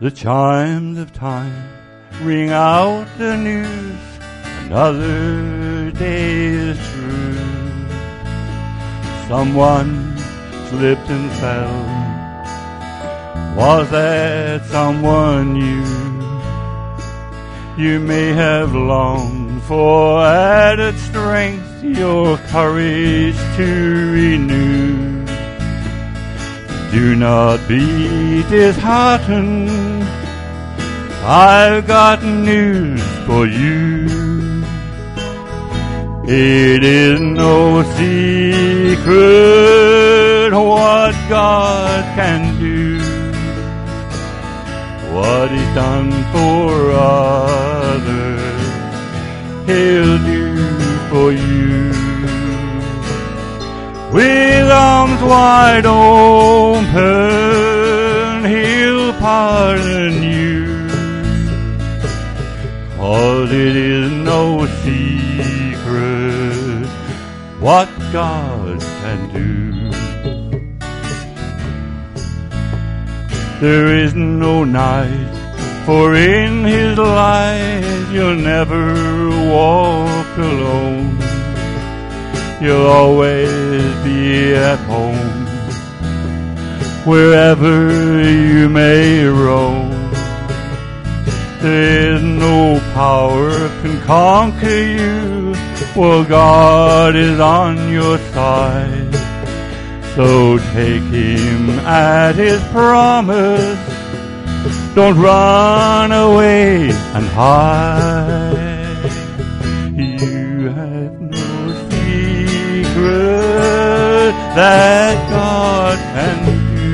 The chimes of time ring out the news. Another day is through. Someone slipped and fell. Was that someone you? You may have longed for added strength, your courage to renew. Do not be disheartened. I've got news for you. It is no secret what God can do. What He's done for others, He'll do for you. With arms wide open, He'll pardon you. 'Cause it is no secret what God can do. There is no night, for in His light you'll never walk alone. You'll always be at home, wherever you may roam. There is no power can conquer you, well, God is on your side. So take Him at His promise. Don't run away and hide. You have no secret that God can do.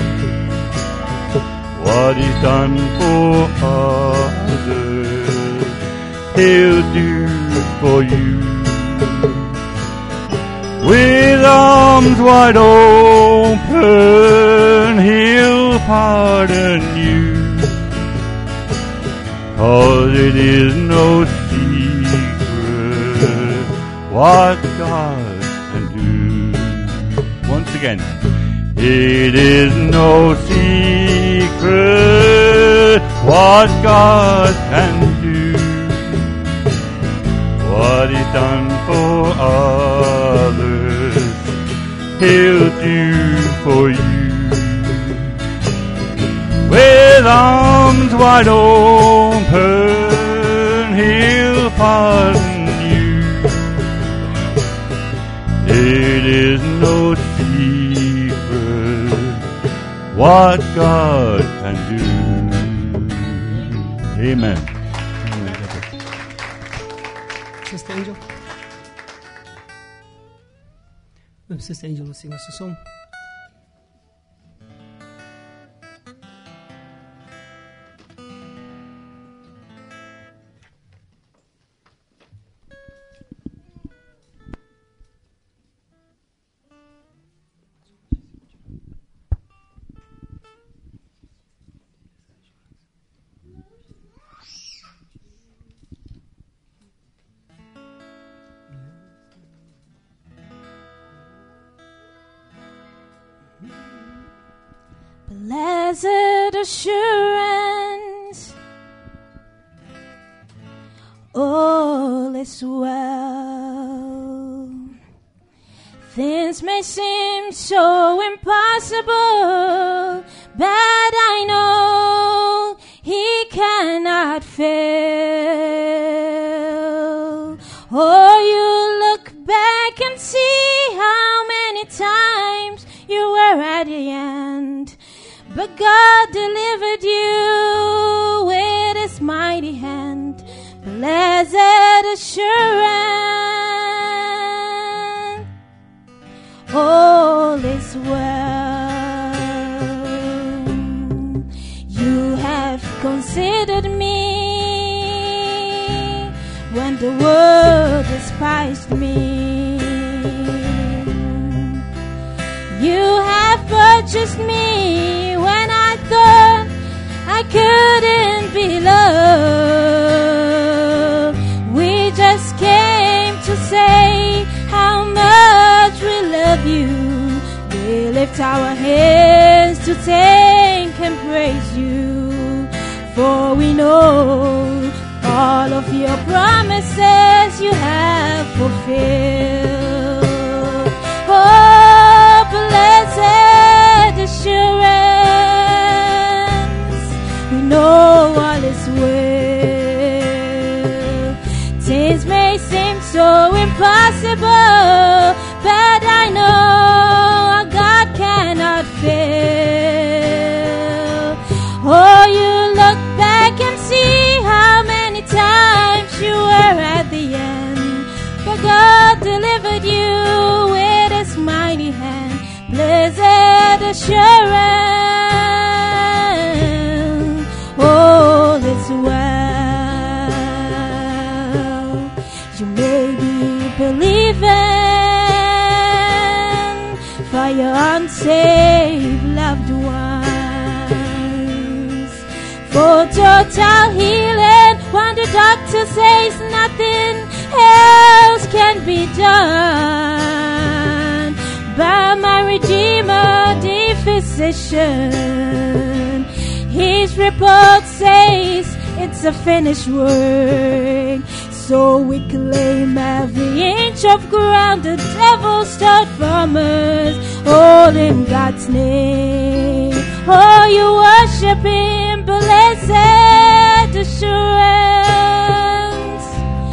What He's done for others, He'll do for you. With arms wide open, He'll pardon you. 'Cause it is no secret what God can do. Once again, it is no secret what God can do. What He's done for others, He'll do for you. With arms wide open, He'll pardon you. It is no secret what God can do. Amen. Sister Angel. Sister Angel will sing us a song. Blessed assurance, all is well. Things may seem so impossible, but I know He cannot fail. Oh, you look back and see how many times you were at the end, but God delivered you with His mighty hand. Blessed assurance, all is well. You have considered me when the world despised me. You have purchased me when I thought I couldn't be loved. We just came to say how much we love you. We lift our hands to thank and praise you. For we know all of your promises you have fulfilled. Oh, blessed assurance, we know all is well. Things may seem so impossible, but I know our God cannot fail. Oh, you look back and see how many times you were at the end, but God delivered you with His mighty hand. Blessed assurance, all is well. You may be believing for your unsaved loved ones, for total healing when the doctor says nothing else can be done. By my Redeemer, the physician, His report says it's a finished work. So we claim every inch of ground the devil stole from us, all in God's name. Oh, you worship Him, blessed assurance,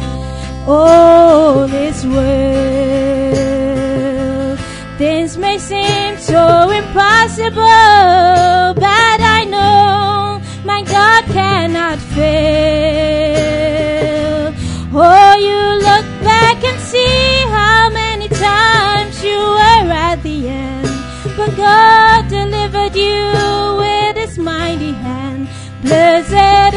all is well. Things may seem so impossible, but I know my God cannot fail. Oh, you look back and see how many times you were at the end, but God delivered you with His mighty hand. Blessed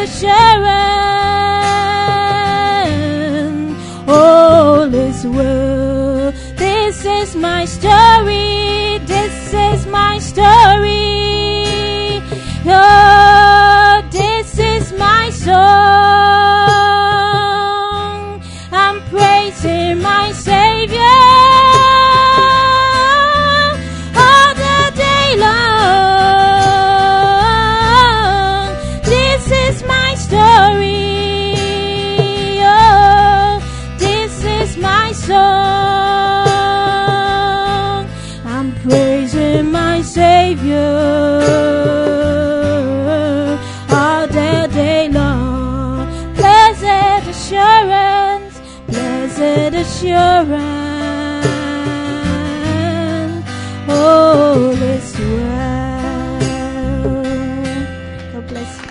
assurance, all is well. This is my story, this is my story. Oh, this is my song. I'm praising my Savior all the day long. This is my story. Oh, this is my song. I'm praising my Savior all the day long. Blessed assurance, blessed assurance, all is well. God bless you.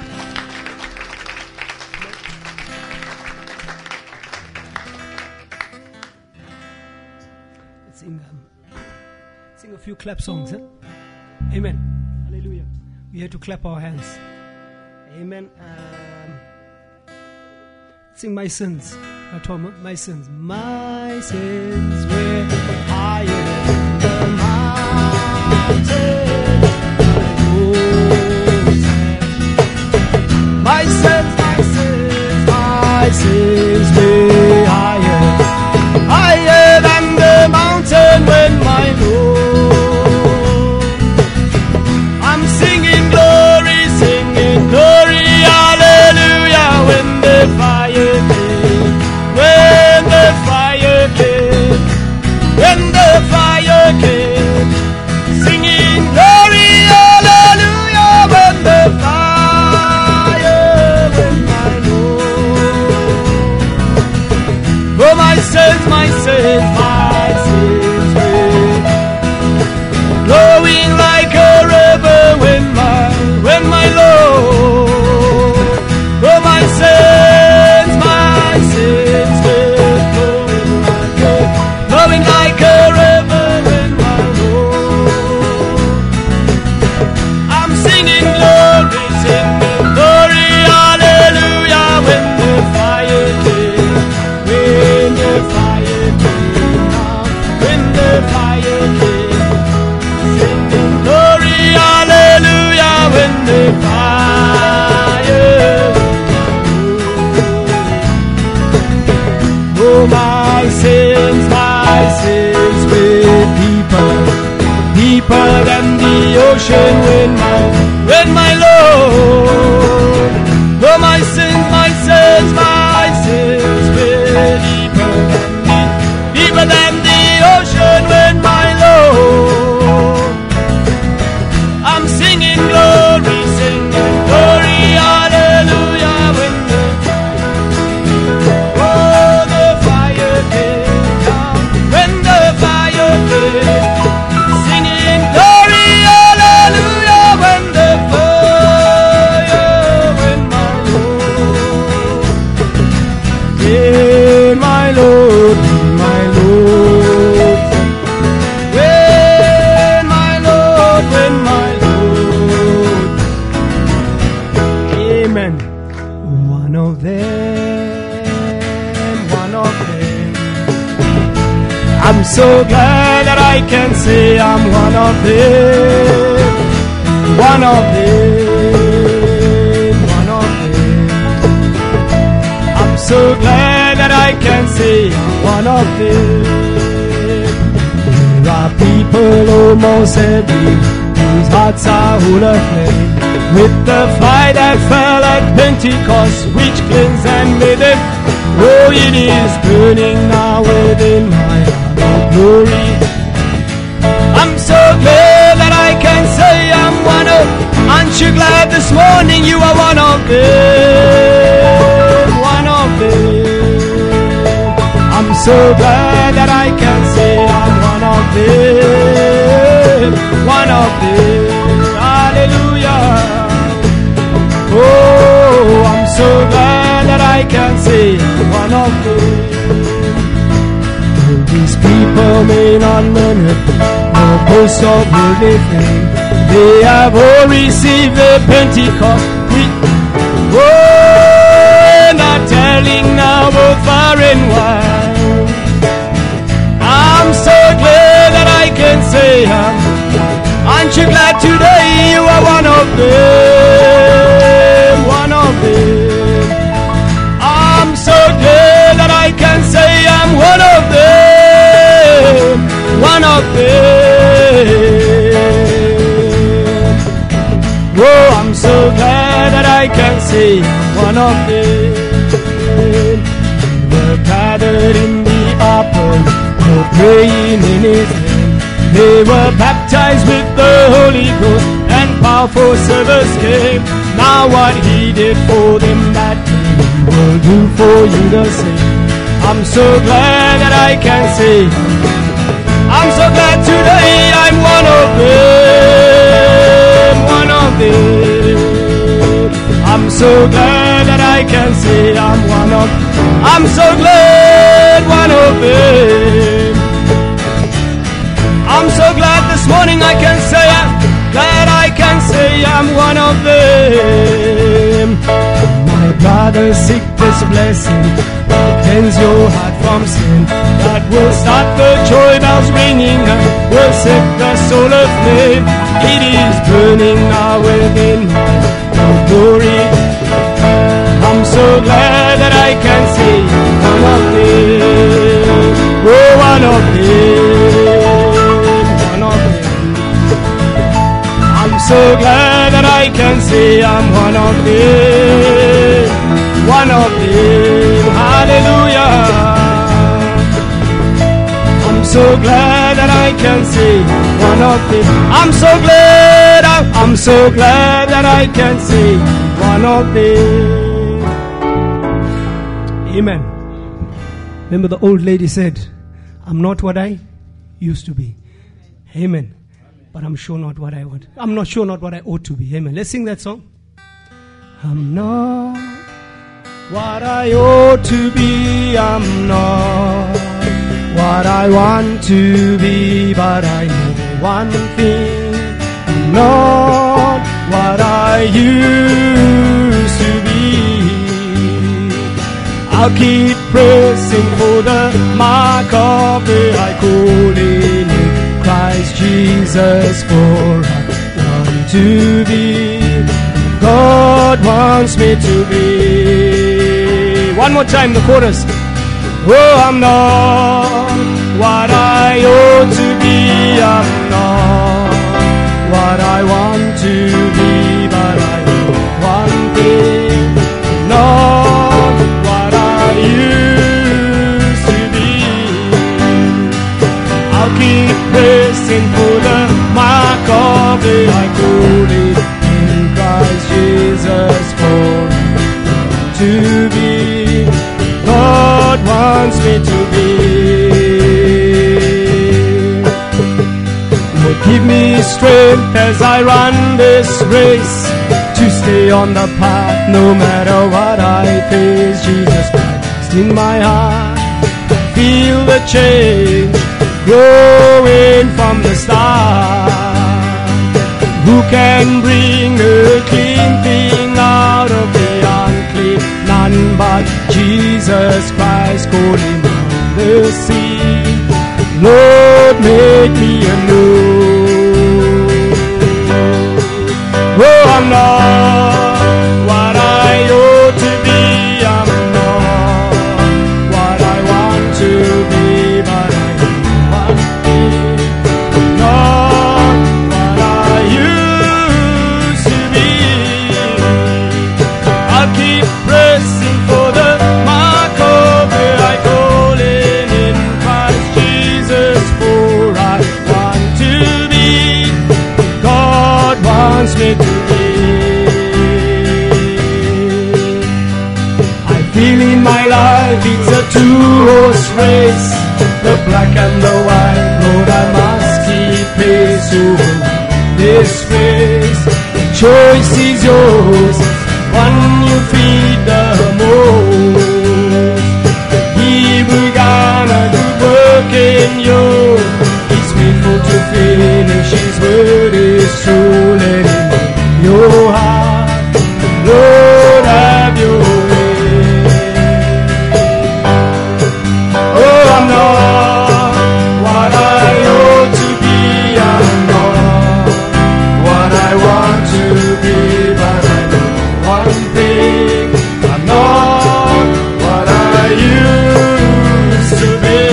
Let's sing a few clap songs. Huh? Amen. Hallelujah. We have to clap our hands. Amen. Sing My Sins. Tom, my sins. My sins were higher than the mountain. My sins, my sins, my sins were higher, higher than the mountain when my Lord. I'm singing glory, hallelujah, when the fire came, when the fire came, when the fire came, singing glory, hallelujah, when the fire, when my Lord. Oh, my sins, my sins, my sins were flowing like a river when my Lord. Oh, my sins were flowing like a river when my Lord. I'm singing glory, hallelujah, when the fire came, when the fire came down, when the fire came, singing glory, hallelujah, when the fire. Oh, my sins were deeper than the ocean when my Lord. so glad that I can say I'm one of them. One of them. One of them. I'm so glad that I can say I'm one of them. There are people almost every whose hearts are full of flame, with the fire that fell at Pentecost, which cleansed and made them. Oh, it is burning now within my heart of glory. I'm so glad that I can say I'm one of. Aren't you glad this morning you are one of them? One of them. I'm so glad that I can say I'm one of them. One of them. Hallelujah. Oh, I'm so glad that I can say one of them. These people may not learn it, no boast of worldly fame. They have all received the Pentecost. Oh, not telling now both far and wide. I'm so glad that I can say aren't you glad today you are one of them? One of them. I'm so glad that I can say I'm one of them. One of them. Oh, I'm so glad that I can say I'm one of them. We're gathered in the upper room, praying in His name. They were baptized with the Holy Ghost, and powerful service came. Now what He did for them that day, He will do for you the same. I'm so glad that I can say, I'm so glad today I'm one of them. One of them. I'm so glad that I can say I'm one of. I'm so glad one of them. I'm so glad this morning I can say I'm glad I can say I'm one of them. My brother, seek this blessing that cleanse your heart from sin, that will start the joy bells ringing and will set the soul aflame. It is burning now within my glory. I'm so glad that I can say one of them. Oh, one of them. I'm so glad that I can say I'm one of them. One of them. Hallelujah. I'm so glad that I can say one of them. I'm so glad. I'm so glad that I can say one of them. Amen. Remember the old lady said, I'm not what I used to be. Amen. But I'm sure not what I want. I'm not sure not what I ought to be. Amen. Let's sing that song. I'm not what I ought to be. I'm not what I want to be. But I know one thing. I'm not what I used to be. I'll keep pressing for the mark of the high calling in Christ Jesus, for I want to be God wants me to be. One more time, the chorus. Oh, I'm not what I ought to be. I'm not what I want to be, but I know one thing. Not what I used to be. I'll keep pressing for the mark of the high calling in Christ Jesus, for to be God wants me to be. Lord, give me strength as I run this race, to stay on the path no matter what I face. Jesus Christ in my heart, feel the change growing from the start. Who can bring a clean thing out of the unclean? None but Jesus Christ calling on the sea. Lord, make me anew. Oh, I'm not what I ought to be. I'm not what I want to be, but I am one thing. Not what I used to be. I'll keep pressing for the mark of the high calling in Christ Jesus, for I want to be God wants me to be. I feel in my life it's a two-horse race, the black and the white. Lord, I must keep pace over this race. The choice is yours, one you feed the most. He began a good work in you, He's faithful to finish. His word is true. Let Him in your heart, Lord, have your way. Oh, I'm not what I ought to be. I'm not what I want to be, but I know one thing. I'm not what I used to be.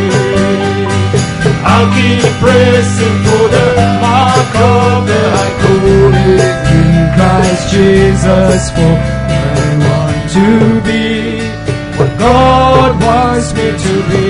I'll keep pressing for the mark of the high calling in Christ Jesus, for I want to be what God wants me to be.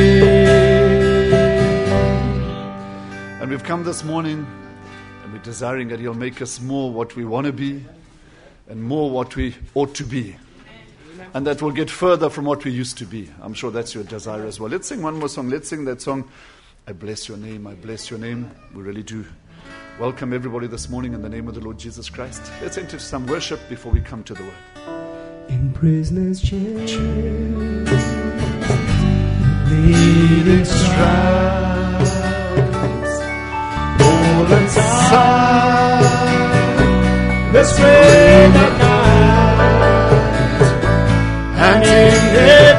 And we've come this morning and we're desiring that He'll make us more what we want to be and more what we ought to be. And that we'll get further from what we used to be. I'm sure that's your desire as well. Let's sing one more song. Let's sing that song, I bless your name, I bless your name. We really do welcome everybody this morning in the name of the Lord Jesus Christ. Let's enter some worship before we come to the Word. In prisoners' chairs, bleeding stripes, all inside, the spring of night, and in their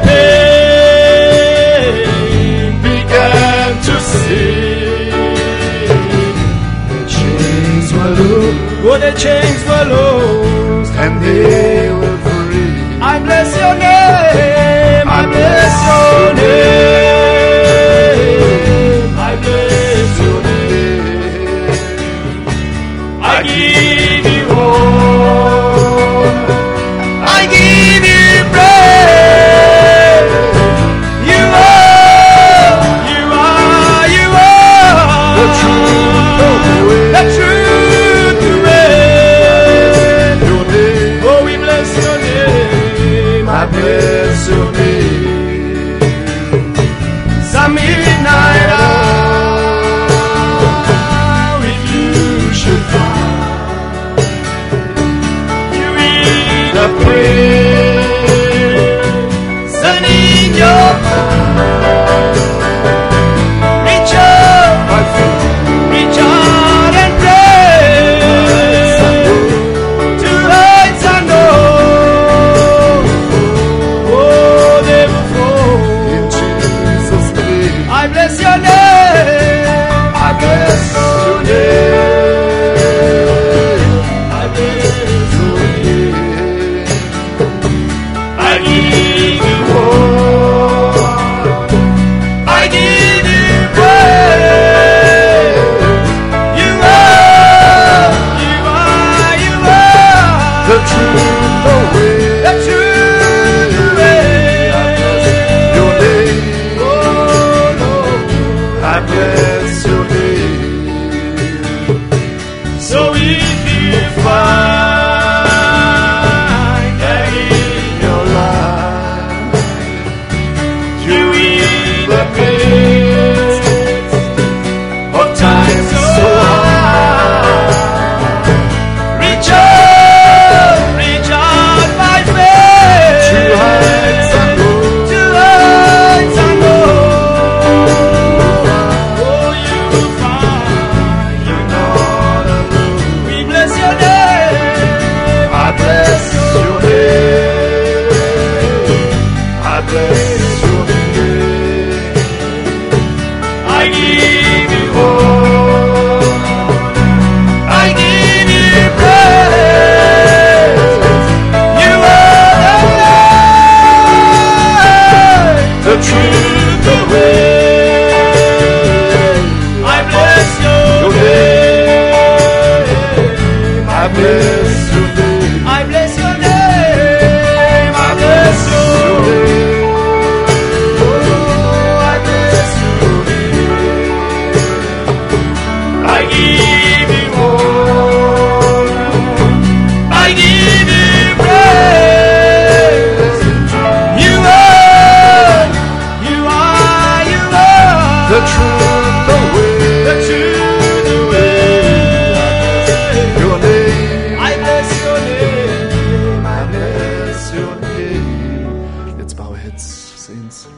pain began to sing. The chains were loosed, oh, the chains were loosed, and they were free. I bless your name, I bless your name, I bless your name. I give you all, I give you praise. You are, you are, you are the truth, the truth, the way. Your name, oh, we bless your name, I bless your name. Some midnight hour with you should find you in the praise and in your mind. Reach out, my friend, reach out and pray to heights unknown. Oh, they will fall in Jesus' name. I bless your name, I bless your name, I bless your name. I give you all, I give you praise. You are, you are, you are the truth, the way, the truth, the way. I bless your name, oh Lord, I bless your name. So if you find that in your life you in the midst of times so hard, reach out by faith to heights unknown, to heights unknown. Oh, you will find you're not alone. We bless your name. I bless your name. I bless your name. I bless your name. Oh, I bless your name. I give you all. I give you praise. You are The truth, the way, the truth, the way. your name. I bless your name. I Bless your name. Let's bow our heads, saints.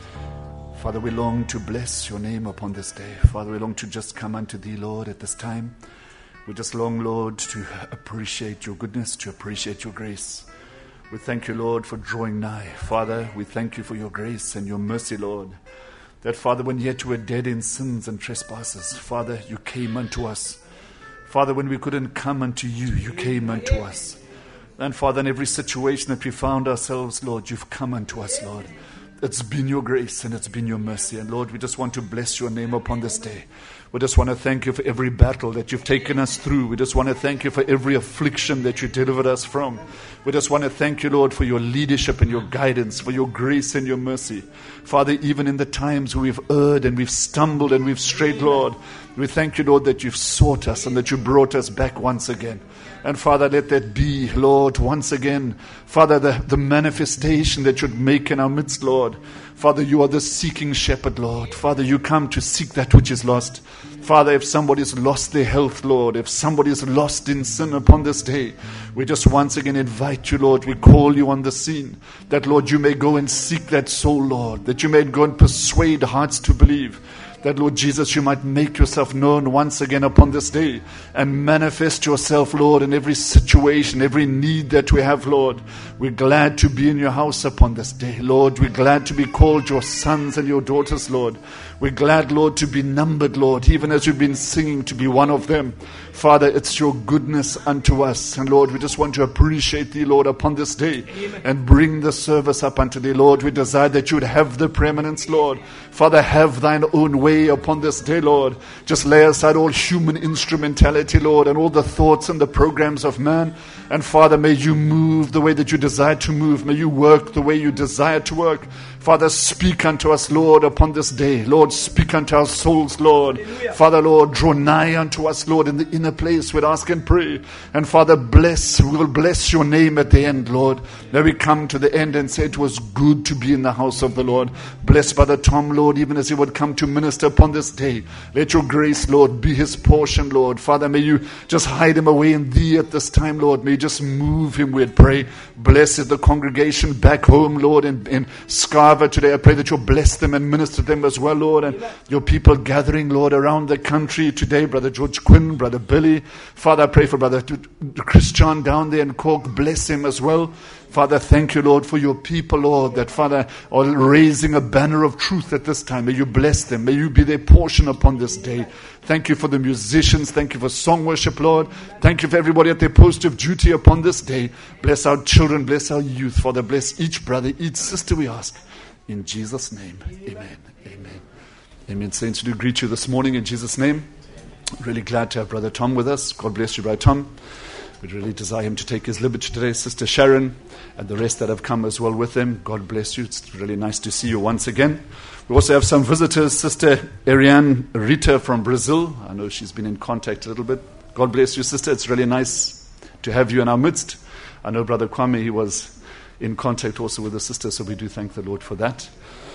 Father, we long to bless your name upon this day. Father, we long to just come unto thee, Lord, at this time. We just long, Lord, to appreciate your goodness, to appreciate your grace. We thank you, Lord, for drawing nigh. Father, we thank you for your grace and your mercy, Lord. That, Father, when yet we were dead in sins and trespasses, Father, you came unto us. Father, when we couldn't come unto you, you came unto us. And Father, in every situation that we found ourselves, Lord, you've come unto us, Lord. It's been your grace and it's been your mercy. And Lord, we just want to bless your name upon this day. We just want to thank you for every battle that you've taken us through. We just want to thank you for every affliction that you delivered us from. We just want to thank you, Lord, for your leadership and your guidance, for your grace and your mercy. Father, even in the times where we've erred and we've stumbled and we've strayed, Lord, we thank you, Lord, that you've sought us and that you brought us back once again. And Father, let that be, Lord, once again, Father, the manifestation that you'd make in our midst, Lord. Father, you are the seeking shepherd, Lord. Father, you come to seek that which is lost. Father, if somebody's lost their health, Lord, if somebody's lost in sin upon this day, we just once again invite you, Lord. We call you on the scene. That, Lord, you may go and seek that soul, Lord. That you may go and persuade hearts to believe. That, Lord Jesus, you might make yourself known once again upon this day and manifest yourself, Lord, in every situation, every need that we have, Lord. We're glad to be in your house upon this day, Lord. We're glad to be called your sons and your daughters, Lord. We're glad, Lord, to be numbered, Lord, even as we've been singing, to be one of them. Father, it's your goodness unto us. And Lord, we just want to appreciate thee, Lord, upon this day. Amen. And bring the service up unto thee, Lord. We desire that you would have the preeminence, Lord. Father, have thine own way upon this day, Lord. Just lay aside all human instrumentality, Lord, and all the thoughts and the programs of man. And Father, may you move the way that you desire to move. May you work the way you desire to work. Father, speak unto us, Lord, upon this day. Lord, speak unto our souls, Lord. Hallelujah. Father, Lord, draw nigh unto us, Lord, in the inner place. We'd ask and pray. And Father, we will bless your name at the end, Lord. May we come to the end and say it was good to be in the house of the Lord. Bless Brother Tom, Lord, even as he would come to minister upon this day. Let your grace, Lord, be his portion, Lord. Father, may you just hide him away in thee at this time, Lord. May you just move him, we'd pray. Bless the congregation back home, Lord, in Scarva today. I pray that you'll bless them and minister to them as well, Lord. And your people gathering, Lord, around the country today. Brother George Quinn, Brother Billy. Father, I pray for Brother Christian down there in Cork. Bless him as well. Father, thank you, Lord, for your people, Lord, that, Father, are raising a banner of truth at this time. May you bless them. May you be their portion upon this day. Thank you for the musicians. Thank you for song worship, Lord. Thank you for everybody at their post of duty upon this day. Bless our children. Bless our youth. Father, bless each brother, each sister, we ask. In Jesus' name, amen. Amen. Amen. Saints, we do greet you this morning in Jesus' name. Really glad to have Brother Tom with us. God bless you, Brother Tom. We'd really desire him to take his liberty today. Sister Sharon and the rest that have come as well with him. God bless you. It's really nice to see you once again. We also have some visitors. Sister Ariane Rita from Brazil. I know she's been in contact a little bit. God bless you, sister. It's really nice to have you in our midst. I know Brother Kwame, he was in contact also with the sister, so we do thank the Lord for that.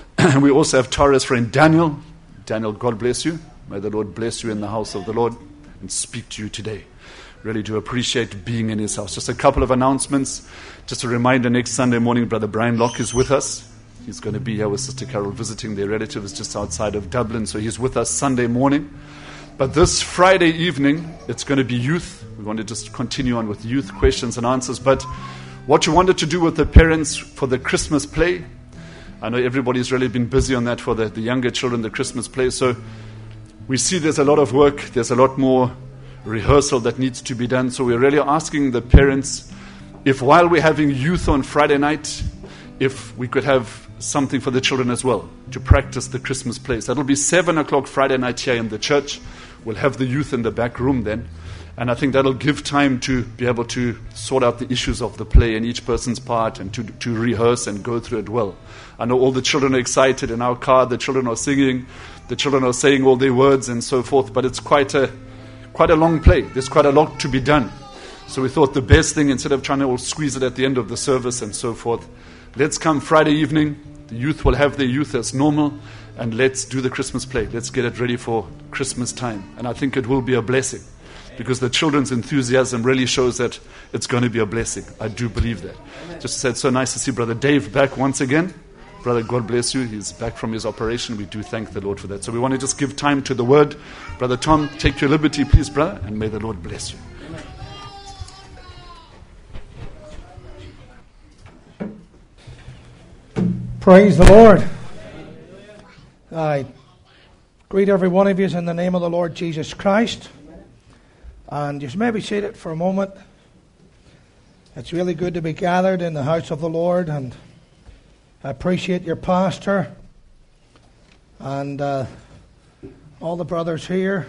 We also have Tara's friend Daniel. Daniel, God bless you. May the Lord bless you in the house of the Lord and speak to you today. Really do appreciate being in his house. Just a couple of announcements. Just a reminder, next Sunday morning, Brother Brian Locke is with us. He's going to be here with Sister Carol visiting their relatives just outside of Dublin. So he's with us Sunday morning. But this Friday evening, it's going to be youth. We want to just continue on with youth questions and answers. But what you wanted to do with the parents for the Christmas play, I know everybody's really been busy on that for the younger children, the Christmas play. So we see there's a lot of work. There's a lot more rehearsal that needs to be done. So we're really asking the parents if while we're having youth on Friday night, if we could have something for the children as well to practice the Christmas plays. That'll be 7 o'clock Friday night here in the church. We'll have the youth in the back room then. And I think that'll give time to be able to sort out the issues of the play and each person's part and to rehearse and go through it well. I know all the children are excited in our car. The children are singing. The children are saying all their words and so forth. But it's quite a long play. There's quite a lot to be done. So we thought the best thing, instead of trying to all squeeze it at the end of the service and so forth, let's come Friday evening. The youth will have their youth as normal. And let's do the Christmas play. Let's get it ready for Christmas time. And I think it will be a blessing, because the children's enthusiasm really shows that it's going to be a blessing. I do believe that. Just said, so nice to see Brother Dave back once again. Brother, God bless you. He's back from his operation. We do thank the Lord for that. So we want to just give time to the word. Brother Tom, take your liberty, please, brother, and may the Lord bless you. Praise the Lord. I greet every one of you in the name of the Lord Jesus Christ. And just maybe seated for a moment. It's really good to be gathered in the house of the Lord, and I appreciate your pastor and all the brothers here.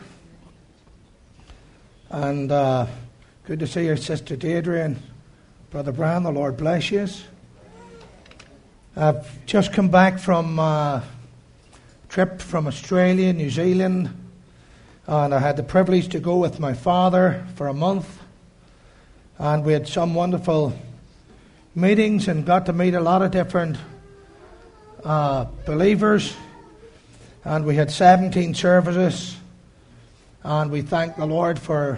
And good to see your sister Deirdre and Brother Brian. The Lord bless you. I've just come back from a trip from Australia, New Zealand, and I had the privilege to go with my father for a month, and we had some wonderful meetings and got to meet a lot of different believers, and we had 17 services, and we thank the Lord for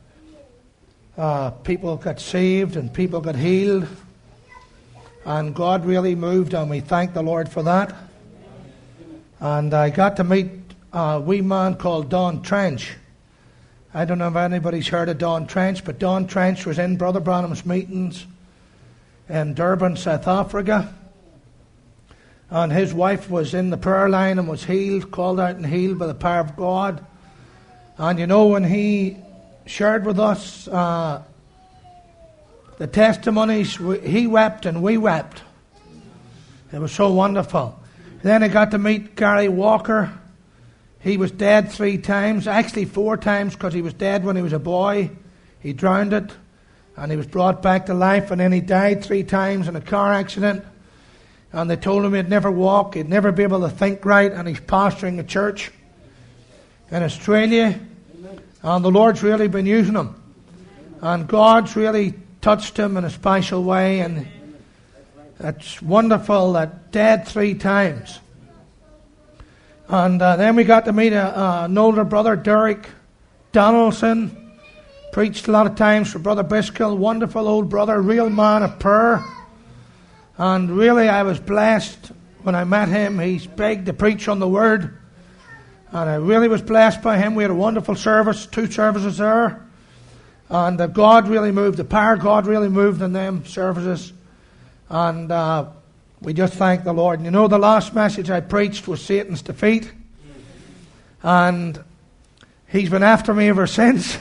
people got saved and people got healed, and God really moved, and we thank the Lord for that. And I got to meet a wee man called Don Trench. I don't know if anybody's heard of Don Trench, but Don Trench was in Brother Branham's meetings in Durban, South Africa. And his wife was in the prayer line and was healed, called out and healed by the power of God. And you know, when he shared with us the testimonies, he wept and we wept. It was so wonderful. Then I got to meet Gary Walker. He was dead 3 times, actually 4 times, because he was dead when he was a boy. He drowned it, and he was brought back to life, and then he died 3 times in a car accident. And they told him he'd never walk, he'd never be able to think right, and he's pastoring a church in Australia. And the Lord's really been using him. And God's really touched him in a special way, and it's wonderful that dead 3 times. And then we got to meet an older brother, Derek Donaldson. Preached a lot of times for Brother Biscoe. Wonderful old brother, real man of prayer. And really I was blessed when I met him. He's begged to preach on the Word. And I really was blessed by him. We had a wonderful service, 2 services there. And God really moved, the power of God really moved in them services. And we just thank the Lord. And you know, the last message I preached was Satan's defeat. And he's been after me ever since.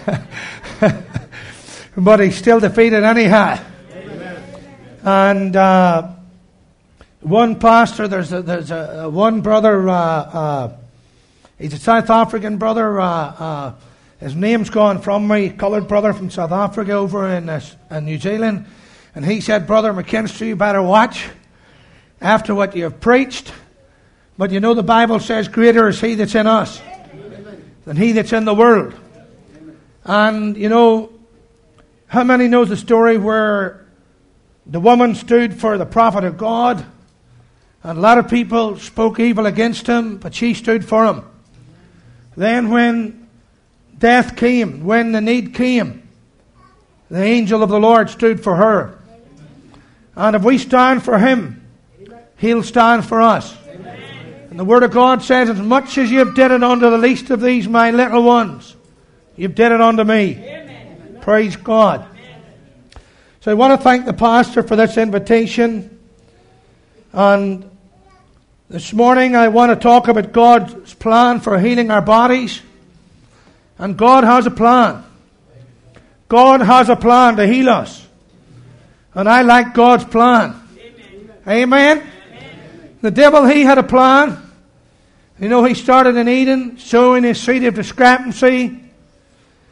But he's still defeated anyhow. Amen. And one pastor, there's a one brother, he's a South African brother. His name's gone from me, coloured brother from South Africa over in New Zealand. And he said, Brother McKinstry, you better watch after what you have preached. But you know the Bible says, greater is he that's in us than he that's in the world. And you know, how many knows the story where the woman stood for the prophet of God, and a lot of people spoke evil against him, but she stood for him. Then when death came, when the need came, the angel of the Lord stood for her. And if we stand for him, he'll stand for us. And the Word of God says, as much as you've did it unto the least of these, my little ones, you've did it unto me. Amen. Praise God. So I want to thank the pastor for this invitation. And this morning I want to talk about God's plan for healing our bodies. And God has a plan. God has a plan to heal us. And I like God's plan. Amen. Amen. The devil, he had a plan. You know, he started in Eden, sowing his seed of discrepancy.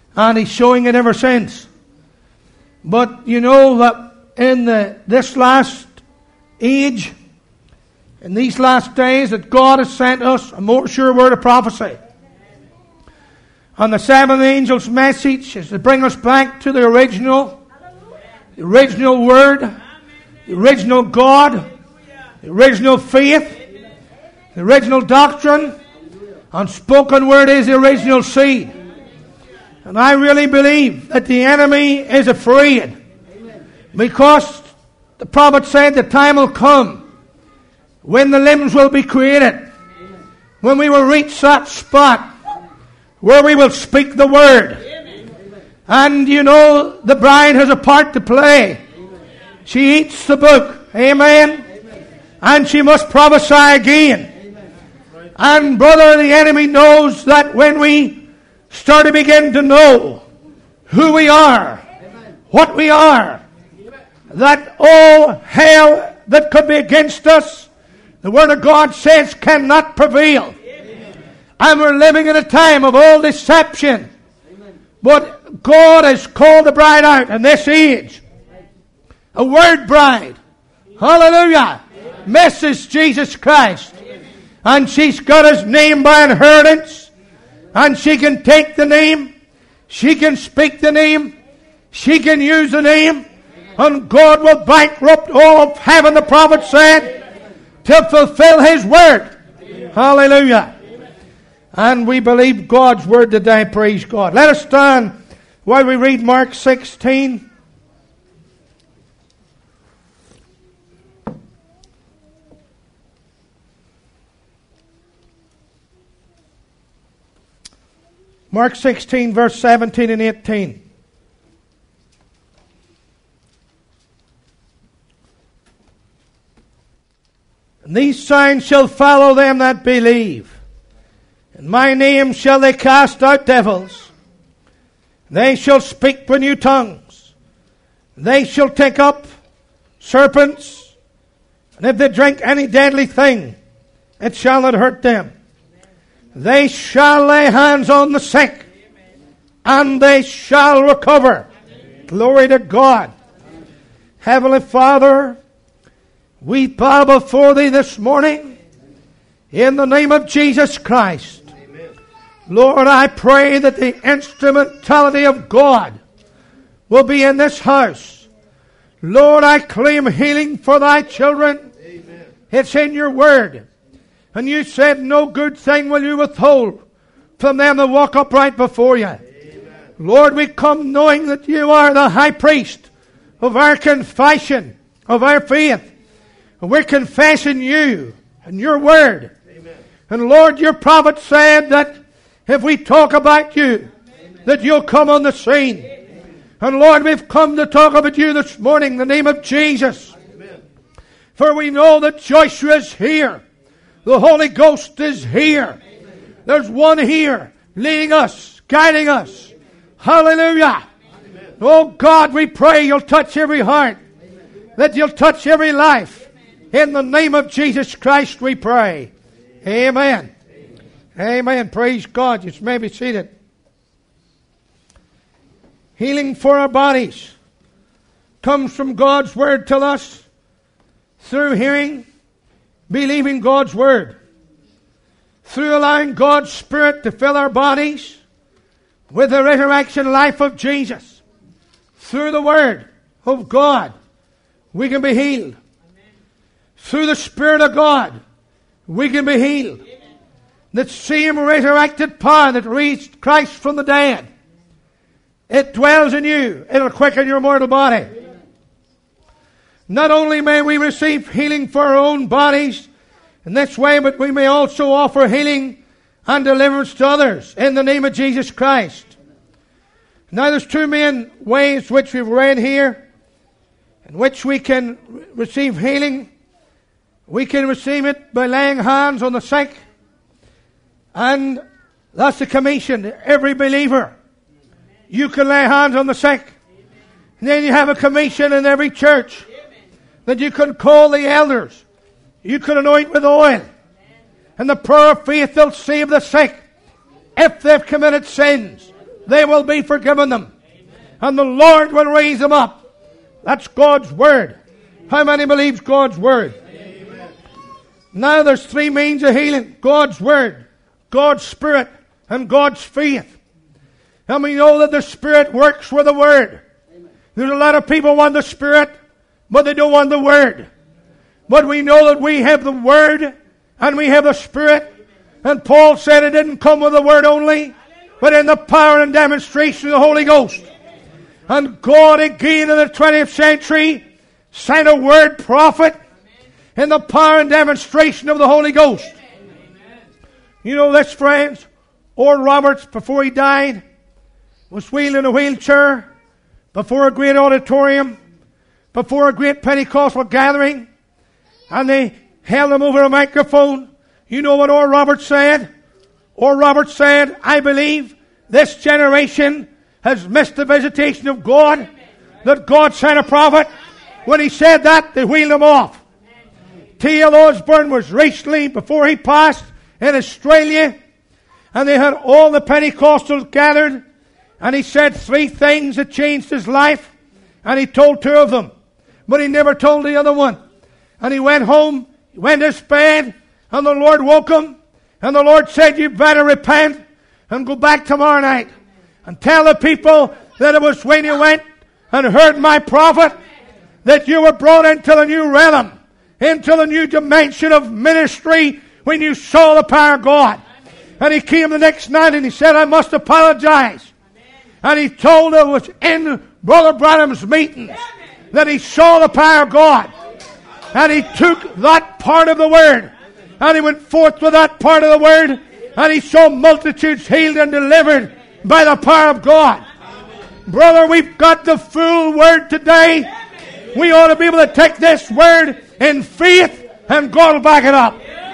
And He's showing it ever since. But you know that in this last age, in these last days, that God has sent us a more sure word of prophecy. And the seventh angel's message is to bring us back to the original word, the original God, the original faith, the original doctrine. And spoken word is the original seed. And I really believe that the enemy is afraid, because the prophet said the time will come when the limbs will be created, when we will reach that spot where we will speak the word. And you know, the bride has a part to play. She eats the book. Amen. And she must prophesy again. And brother, the enemy knows that when we start to begin to know who we are, what we are, that all hell that could be against us, the Word of God says, cannot prevail. And we're living in a time of all deception. But God has called the bride out in this age. A word bride. Hallelujah. Mrs. Jesus Christ. And she's got His name by inheritance. And she can take the name. She can speak the name. She can use the name. And God will bankrupt all of heaven, the prophet said, to fulfill His word. Hallelujah. And we believe God's word today. Praise God. Let us stand while we read Mark 16. Mark 16, verse 17 and 18. And these signs shall follow them that believe. In my name shall they cast out devils. They shall speak with new tongues. They shall take up serpents. And if they drink any deadly thing, it shall not hurt them. They shall lay hands on the sick, and they shall recover. Glory to God. Heavenly Father, we bow before Thee this morning in the name of Jesus Christ. Lord, I pray that the instrumentality of God will be in this house. Lord, I claim healing for Thy children. Amen. It's in Your word. And You said, no good thing will You withhold from them that walk upright before You. Amen. Lord, we come knowing that You are the high priest of our confession, of our faith. And we're confessing You and Your word. Amen. And Lord, Your prophet said that if we talk about You, that You'll come on the scene. And Lord, we've come to talk about You this morning in the name of Jesus. For we know that Joshua is here. The Holy Ghost is here. There's one here leading us, guiding us. Hallelujah. Oh God, we pray You'll touch every heart. That You'll touch every life. In the name of Jesus Christ we pray. Amen. Amen. Praise God. You may be seated. Healing for our bodies comes from God's word to us through hearing, believing God's word, through allowing God's Spirit to fill our bodies with the resurrection life of Jesus. Through the word of God, we can be healed. Through the Spirit of God, we can be healed. That same resurrected power that raised Christ from the dead, it dwells in you. It'll quicken your mortal body. Not only may we receive healing for our own bodies in this way, but we may also offer healing and deliverance to others in the name of Jesus Christ. Now there's two main ways which we've read here in which we can receive healing. We can receive it by laying hands on the sick. And that's the commission to every believer. You can lay hands on the sick. And then you have a commission in every church that you can call the elders. You can anoint with oil. And the prayer of faith will save the sick. If they've committed sins, they will be forgiven them. And the Lord will raise them up. That's God's word. How many believes God's word? Now there's three means of healing. God's word, God's spirit, and God's faith. And we know that the spirit works with the word. There's a lot of people want the spirit, but they don't want the word. But we know that we have the word and we have the spirit. And Paul said it didn't come with the word only, but in the power and demonstration of the Holy Ghost. And God again in the 20th century sent a word prophet in the power and demonstration of the Holy Ghost. You know this, friends? Oral Roberts, before he died, was wheeled in a wheelchair before a great auditorium, before a great Pentecostal gathering, and they held him over a microphone. You know what Oral Roberts said? Oral Roberts said, I believe this generation has missed the visitation of God, that God sent a prophet. When he said that, they wheeled him off. T.L. Osborne was recently, before he passed, in Australia, and they had all the Pentecostals gathered, and he said three things that changed his life, and he told two of them, but he never told the other one. And he went home, he went to his bed, and the Lord woke him, and the Lord said, you better repent and go back tomorrow night and tell the people that it was when you went and heard my prophet that you were brought into the new realm, into the new dimension of ministry when you saw the power of God. And he came the next night and he said, I must apologize. And he told it was in Brother Branham's meeting that he saw the power of God. And he took that part of the word and he went forth with that part of the word, and he saw multitudes healed and delivered by the power of God. Brother, we've got the full word today. We ought to be able to take this word in faith, and God will back it up.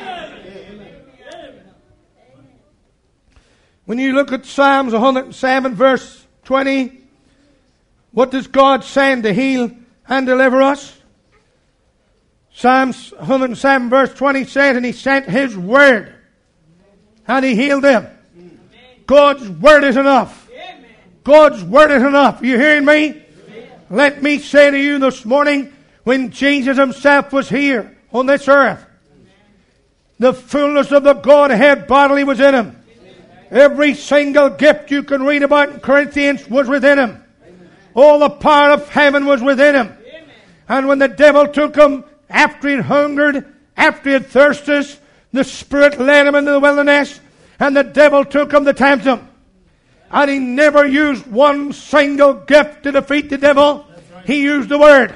When you look at Psalms 107 verse 20, what does God send to heal and deliver us? Psalms 107 verse 20 said, and he sent his word and he healed them. God's word is enough. God's word is enough. Are you hearing me? Let me say to you this morning, when Jesus himself was here on this earth, the fullness of the Godhead bodily was in him. Every single gift you can read about in Corinthians was within him. All the power of heaven was within him. And when the devil took him, after he had hungered, after he had thirsted, the Spirit led him into the wilderness, and the devil took him to tempt him. And he never used one single gift to defeat the devil. He used the Word.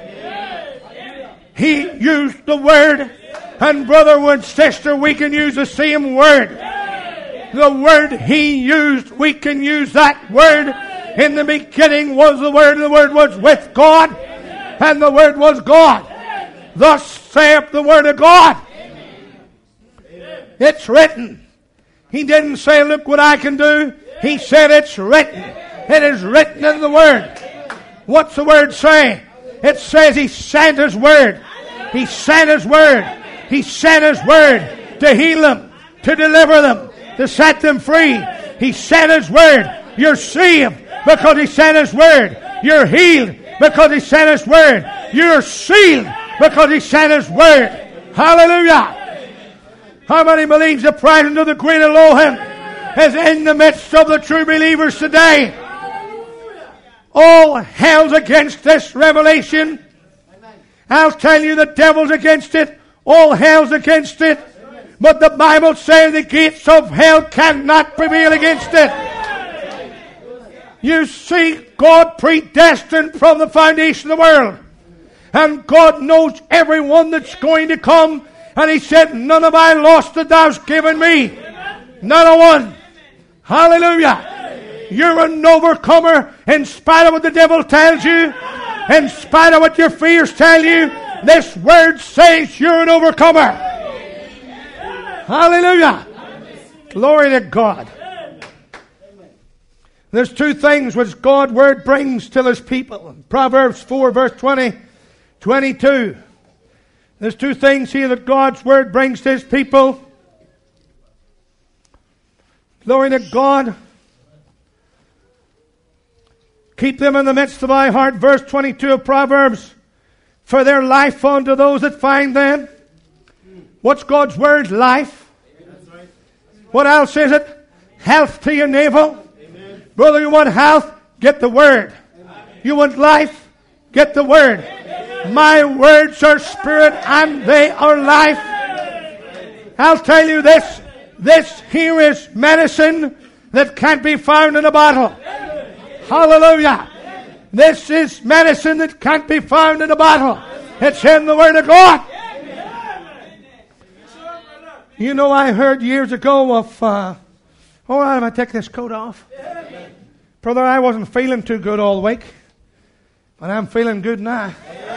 He used the Word. And brother and sister, we can use the same Word. The Word he used, we can use that Word. In the beginning was the Word, and the Word was with God, and the Word was God. Thus saith the Word of God. It's written. He didn't say, look what I can do. He said it's written. It is written in the Word. What's the Word say? It says he sent his Word. He sent his Word. He sent his Word to heal them, to deliver them, to set them free. He sent his Word. You're saved because he sent his Word. You're healed because he sent his Word. You're sealed because he sent his Word. Hallelujah. How many believes the presence of the great Elohim is in the midst of the true believers today? All hell's against this revelation. I'll tell you, the devil's against it. All hell's against it. But the Bible says the gates of hell cannot prevail against it. You see, God predestined from the foundation of the world. And God knows everyone that's going to come. And he said, none have I lost that thou hast given me. Not a one. Hallelujah. You're an overcomer in spite of what the devil tells you. In spite of what your fears tell you. This word says you're an overcomer. Hallelujah. Glory to God. There's two things which God's word brings to his people. Proverbs 4 verse 22. There's two things here that God's word brings to his people. Glory to God. Keep them in the midst of thy heart. Verse 22 of Proverbs. For their life unto those that find them. What's God's word? Life. What else is it? Health to your navel. Brother, you want health? Get the word. You want life? Get the word. My words are spirit and they are life. I'll tell you this. This here is medicine that can't be found in a bottle. Hallelujah. This is medicine that can't be found in a bottle. It's in the Word of God. You know, I heard years ago of, I'm going to take this coat off. Brother, I wasn't feeling too good all week. But I'm feeling good now.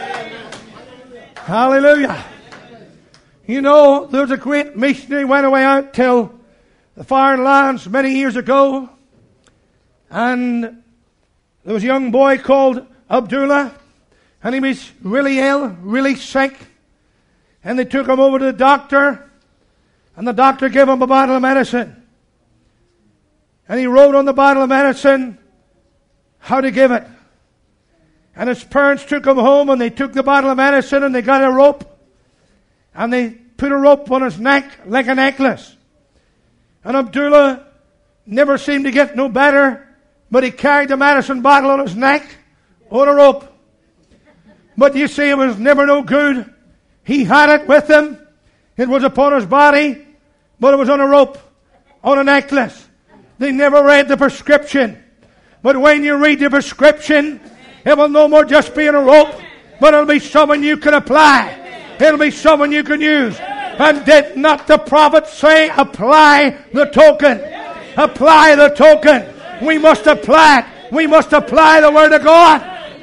Hallelujah. You know, there was a great missionary went away out till the foreign lands many years ago. And there was a young boy called Abdullah. And he was really ill, really sick. And they took him over to the doctor. And the doctor gave him a bottle of medicine. And he wrote on the bottle of medicine how to give it. And his parents took him home and they took the bottle of medicine and they got a rope. And they put a rope on his neck like a necklace. And Abdullah never seemed to get no better. But he carried the medicine bottle on his neck on a rope. But you see, it was never no good. He had it with him. It was upon his body. But it was on a rope. On a necklace. They never read the prescription. But when you read the prescription, it will no more just be in a rope, but it'll be something you can apply. It'll be something you can use. And did not the prophet say, apply the token? Apply the token. We must apply it. We must apply the Word of God.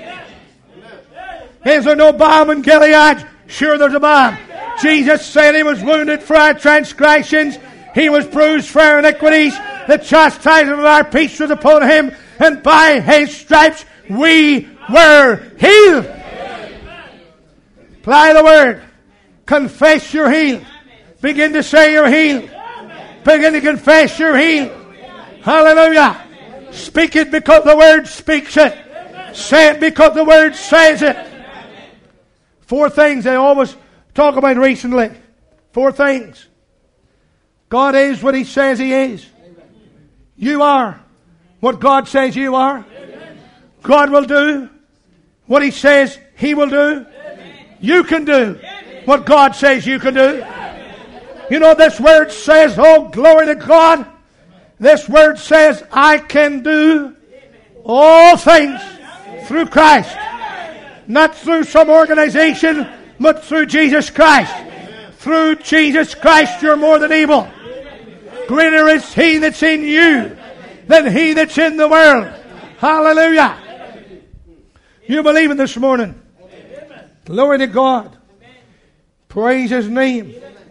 Is there no balm in Gilead? Sure there's a balm. Jesus said He was wounded for our transgressions. He was bruised for our iniquities. The chastisement of our peace was upon Him. And by His stripes we were healed. Apply the Word. Confess you're healed. Begin to say you're healed. Begin to confess you're healed. Hallelujah. Speak it because the Word speaks it. Say it because the Word says it. 4 things I always talk about recently. 4 things. God is what He says He is. You are what God says you are. God will do what He says He will do. You can do what God says you can do. You know, this Word says, oh, glory to God. This Word says, I can do all things through Christ. Not through some organization, but through Jesus Christ. Through Jesus Christ, you're more than able. Greater is He that's in you than he that's in the world. Hallelujah. You believe it this morning? Glory to God. Praise His name.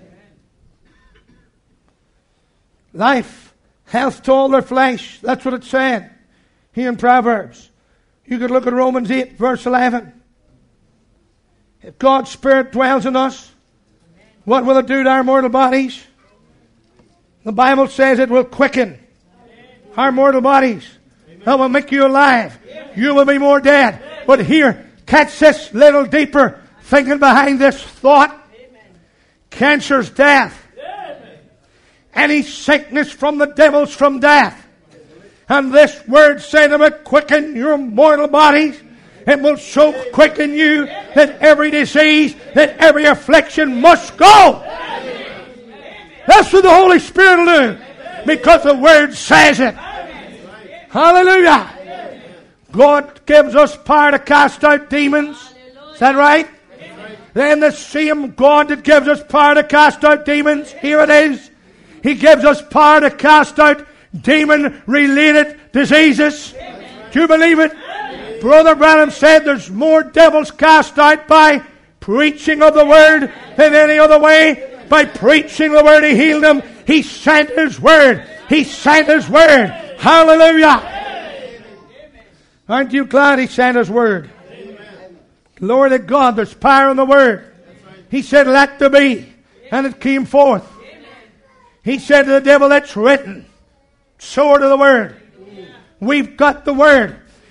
Life, health to all their flesh. That's what it said here in Proverbs. You could look at Romans 8, verse 11. If God's Spirit dwells in us, what will it do to our mortal bodies? The Bible says it will quicken our mortal bodies. That will make you alive. You will be more dead. But here, catch this little deeper thinking behind this thought. Cancer's death. Any sickness from the devil's from death. And this word said it will quicken your mortal bodies. It will so quicken you that every disease, that every affliction must go. That's what the Holy Spirit will do. Because the Word says it. Hallelujah. God gives us power to cast out demons. Is that right? Then the same God that gives us power to cast out demons, here it is. He gives us power to cast out demon-related diseases. Do you believe it? Brother Branham said there's more devils cast out by preaching of the Word than any other way. By preaching the Word, He healed them. He sent His Word. He sent His Word. Hallelujah. Aren't you glad He sent His Word? Glory to God. There's power in the Word. He said, let there be. And it came forth. He said to the devil, it's written. Sword of the Word. We've got the Word.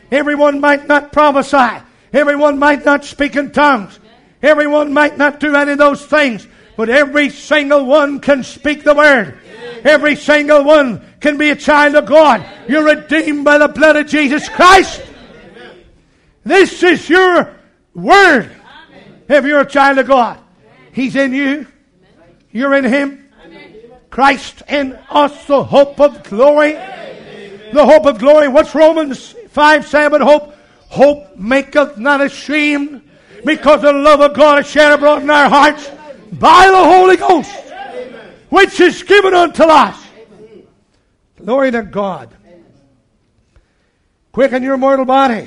Everyone might not prophesy. Everyone might not speak in tongues. Everyone might not do any of those things. But every single one can speak the word. Every single one can be a child of God. You're redeemed by the blood of Jesus Christ. This is your word. If you're a child of God, He's in you. You're in Him. Christ in us, the hope of glory. The hope of glory. What's Romans 5 say about hope? Hope maketh not ashamed, because the love of God is shed abroad in our hearts by the Holy Ghost, which is given unto us. Glory to God. Quicken your mortal body.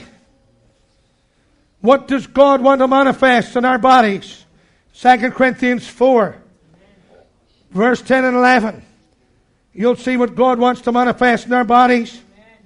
What does God want to manifest in our bodies? 2 Corinthians 4, verse 10 and 11. You'll see what God wants to manifest in our bodies.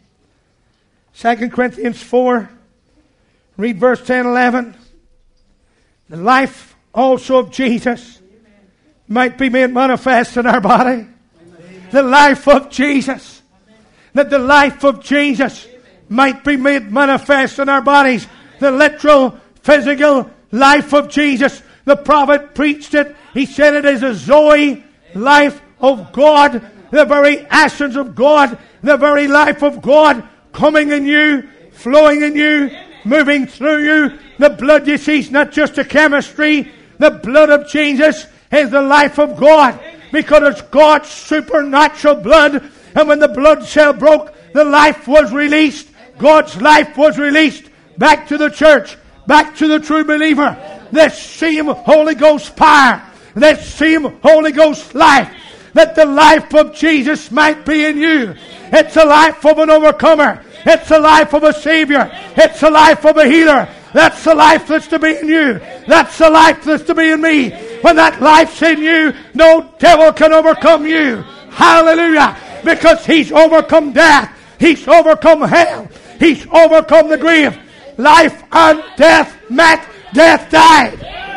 2 Corinthians 4, read verse 10 and 11. The life also of Jesus might be made manifest in our body. The life of Jesus. That the life of Jesus might be made manifest in our bodies. The literal, physical life of Jesus. The prophet preached it. He said it is a Zoe, life of God. The very essence of God. The very life of God coming in you, flowing in you, moving through you. The blood, you see, is not just a chemistry. The blood of Jesus is the life of God, because it's God's supernatural blood. And when the blood cell broke, the life was released. God's life was released back to the church, back to the true believer. This same Holy Ghost power, this same Holy Ghost life, that the life of Jesus might be in you. It's the life of an overcomer. It's the life of a Savior. It's the life of a healer. That's the life that's to be in you. That's the life that's to be in me. When that life's in you, no devil can overcome you. Hallelujah. Because He's overcome death. He's overcome hell. He's overcome the grave. Life and death met. Death died.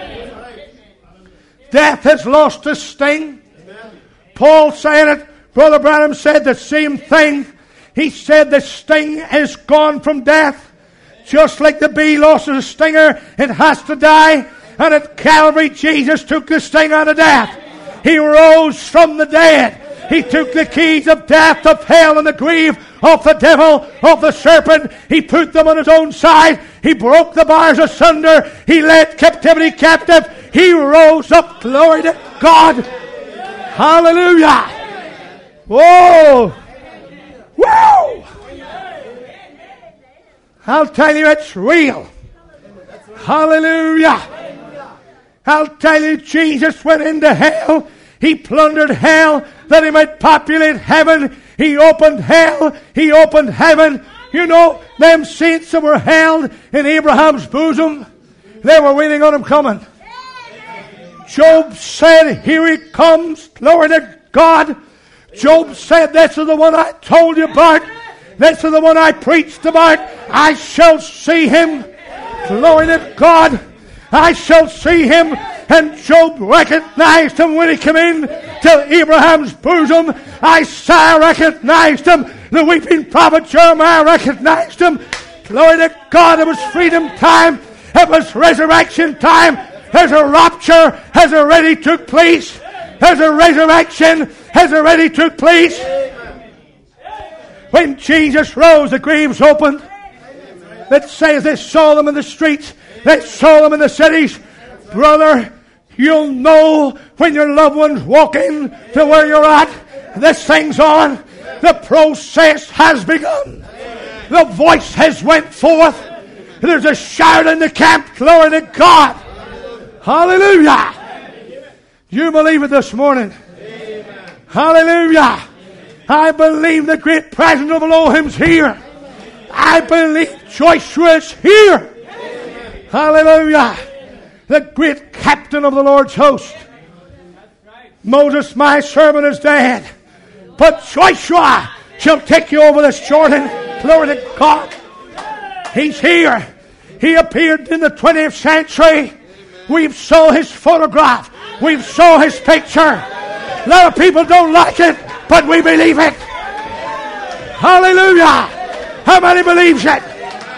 Death has lost its sting. Paul said it. Brother Branham said the same thing. He said the sting is gone from death. Just like the bee lost its stinger, it has to die. And at Calvary, Jesus took the sting out of death. He rose from the dead. He took the keys of death, of hell, and the grave, of the devil, of the serpent. He put them on His own side. He broke the bars asunder. He led captivity captive. He rose up. Glory to God. Hallelujah. Whoa. Whoa. I'll tell you, it's real. Hallelujah. I'll tell you, Jesus went into hell. He plundered hell that He might populate heaven. He opened hell. He opened heaven. You know, them saints that were held in Abraham's bosom, they were waiting on Him coming. Job said, here He comes. Glory to God. Job said, this is the one I told you about. This is the one I preached about. I shall see Him. Glory to God. I shall see Him. And Job recognized Him when he came in to Abraham's bosom. Isaiah recognized Him. The weeping prophet Jeremiah recognized Him. Glory to God. It was freedom time. It was resurrection time. There's a rapture has already took place. There's a resurrection has already took place. When Jesus rose, the graves opened. That says they saw them in the streets. They saw them in the cities. Brother, you'll know when your loved ones walk in to where you're at. This thing's on. The process has begun. The voice has went forth. There's a shout in the camp. Glory to God. Hallelujah. Do you believe it this morning? Hallelujah. I believe the great presence of Elohim's here. I believe Joshua is here. Hallelujah. The great captain of the Lord's host. Moses, my servant, is dead. But Joshua shall take you over this Jordan. Glory to God. He's here. He appeared in the 20th century. We've saw his photograph. We've saw his picture. A lot of people don't like it, but we believe it. Hallelujah. How many believes it?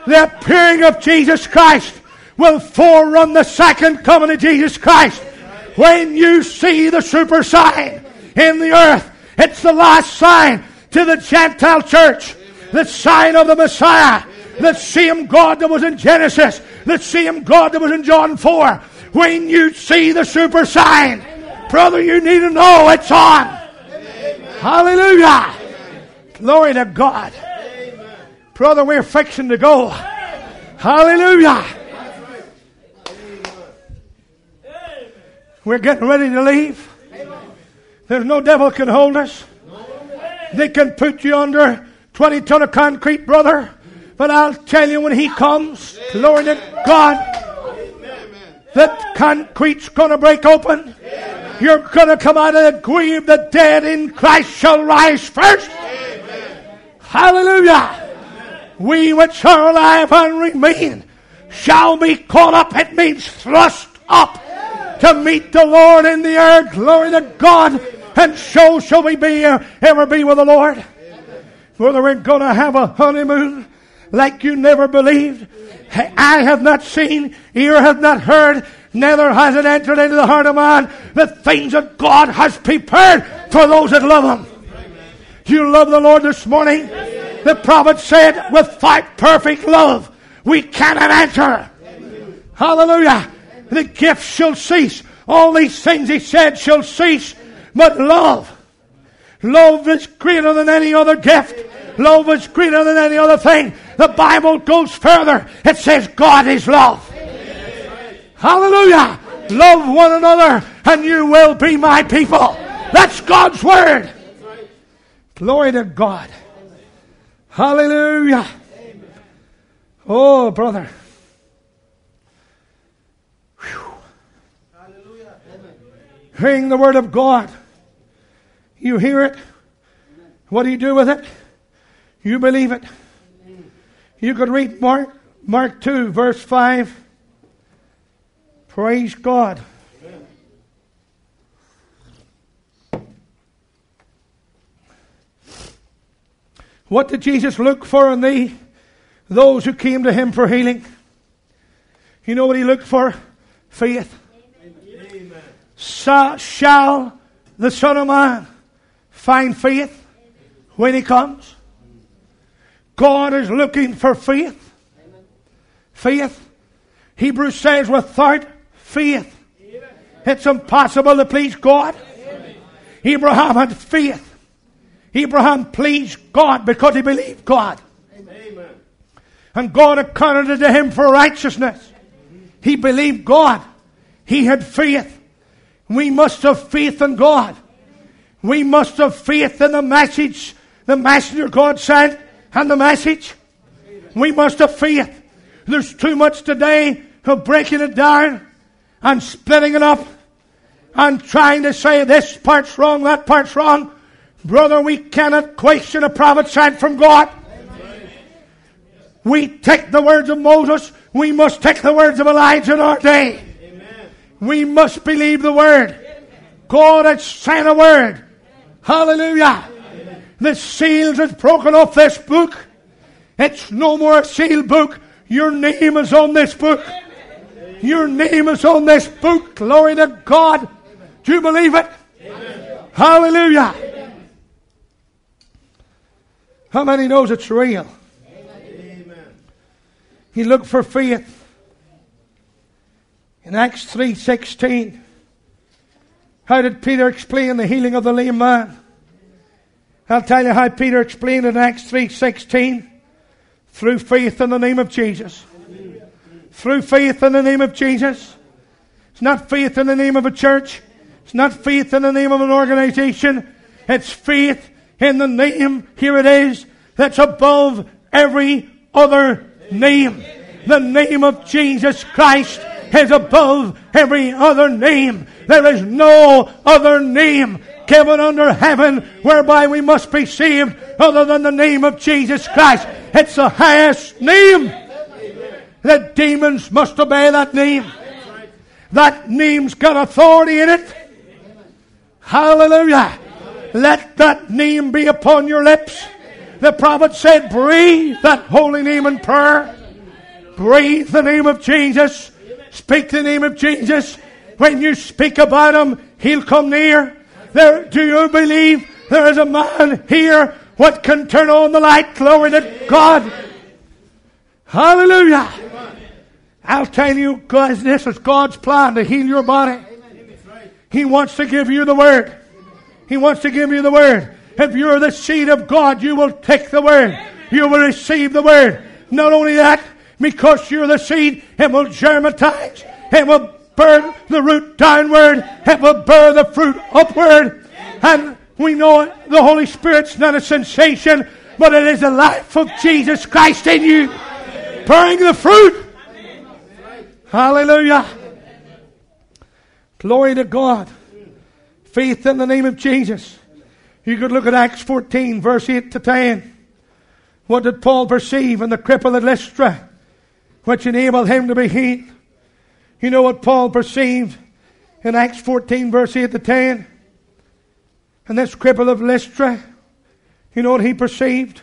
The appearing of Jesus Christ will forerun the second coming of Jesus Christ. When you see the super sign in the earth, it's the last sign to the Gentile church. The sign of the Messiah. The same God that was in Genesis. The same God that was in John 4. When you see the super sign, brother, you need to know it's on. Hallelujah. Glory to God. Brother, we're fixing to go. Hallelujah. We're getting ready to leave. There's no devil can hold us. They can put you under 20 ton of concrete, brother. But I'll tell you, when he comes, glory to God, that concrete's going to break open. You're going to come out of the grave. The dead in Christ shall rise first. Hallelujah. We which are alive and remain shall be caught up. It means thrust up to meet the Lord in the air. Glory to God. And so shall we ever be with the Lord. Whether we're going to have a honeymoon like you never believed. Eye have not seen, ear have not heard, neither has it entered into the heart of man the things that God has prepared for those that love Him. You love the Lord this morning? The prophet said, without perfect love, we cannot enter. Hallelujah. The gifts shall cease. All these things he said shall cease. But love is greater than any other gift. Love is greater than any other thing. The Bible goes further. It says God is love. Hallelujah. Love one another and you will be my people. That's God's word. Glory to God. Hallelujah. Oh, brother. Hearing the word of God. You hear it. What do you do with it? You believe it. You could read Mark 2 verse 5. Praise God. What did Jesus look for in those who came to Him for healing? You know what He looked for? Faith. Amen. Shall the Son of Man find faith when He comes? God is looking for faith. Faith. Hebrews says without faith it's impossible to please God. Abraham had faith. Abraham pleased God because he believed God. Amen. And God accounted it to him for righteousness. He believed God. He had faith. We must have faith in God. We must have faith in the message, the messenger God sent, and the message. We must have faith. There's too much today of breaking it down and splitting it up and trying to say this part's wrong, that part's wrong. Brother, we cannot question a prophet sent from God. We take the words of Moses. We must take the words of Elijah in our day. We must believe the word. God has sent a word. Hallelujah. The seals is broken off this book. It's no more a sealed book. Your name is on this book. Your name is on this book. Glory to God. Do you believe it? Hallelujah. How many knows it's real? Amen. He looked for faith. In Acts 3:16, how did Peter explain the healing of the lame man? I'll tell you how Peter explained in Acts 3:16. Through faith in the name of Jesus. Through faith in the name of Jesus. It's not faith in the name of a church. It's not faith in the name of an organization. It's faith in the name, here it is, that's above every other name. The name of Jesus Christ is above every other name. There is no other name given under heaven whereby we must be saved other than the name of Jesus Christ. It's the highest name. The demons must obey that name. That name's got authority in it. Hallelujah. Let that name be upon your lips. The prophet said, breathe that holy name in prayer. Breathe the name of Jesus. Speak the name of Jesus. When you speak about Him, He'll come near. Do you believe there is a man here what can turn on the light? Glory to God. Hallelujah. I'll tell you, guys, this is God's plan to heal your body. He wants to give you the Word. He wants to give you the Word. If you're the seed of God, you will take the Word. You will receive the Word. Not only that, because you're the seed, it will germinate. It will bear the root downward. It will bear the fruit upward. And we know the Holy Spirit's not a sensation, but it is the life of Jesus Christ in you, bearing the fruit. Hallelujah. Glory to God. Faith in the name of Jesus. You could look at Acts 14, verse 8 to 10. What did Paul perceive in the cripple at Lystra, which enabled him to be healed? You know what Paul perceived in Acts 14, verse 8 to 10? And this cripple of Lystra, you know what he perceived?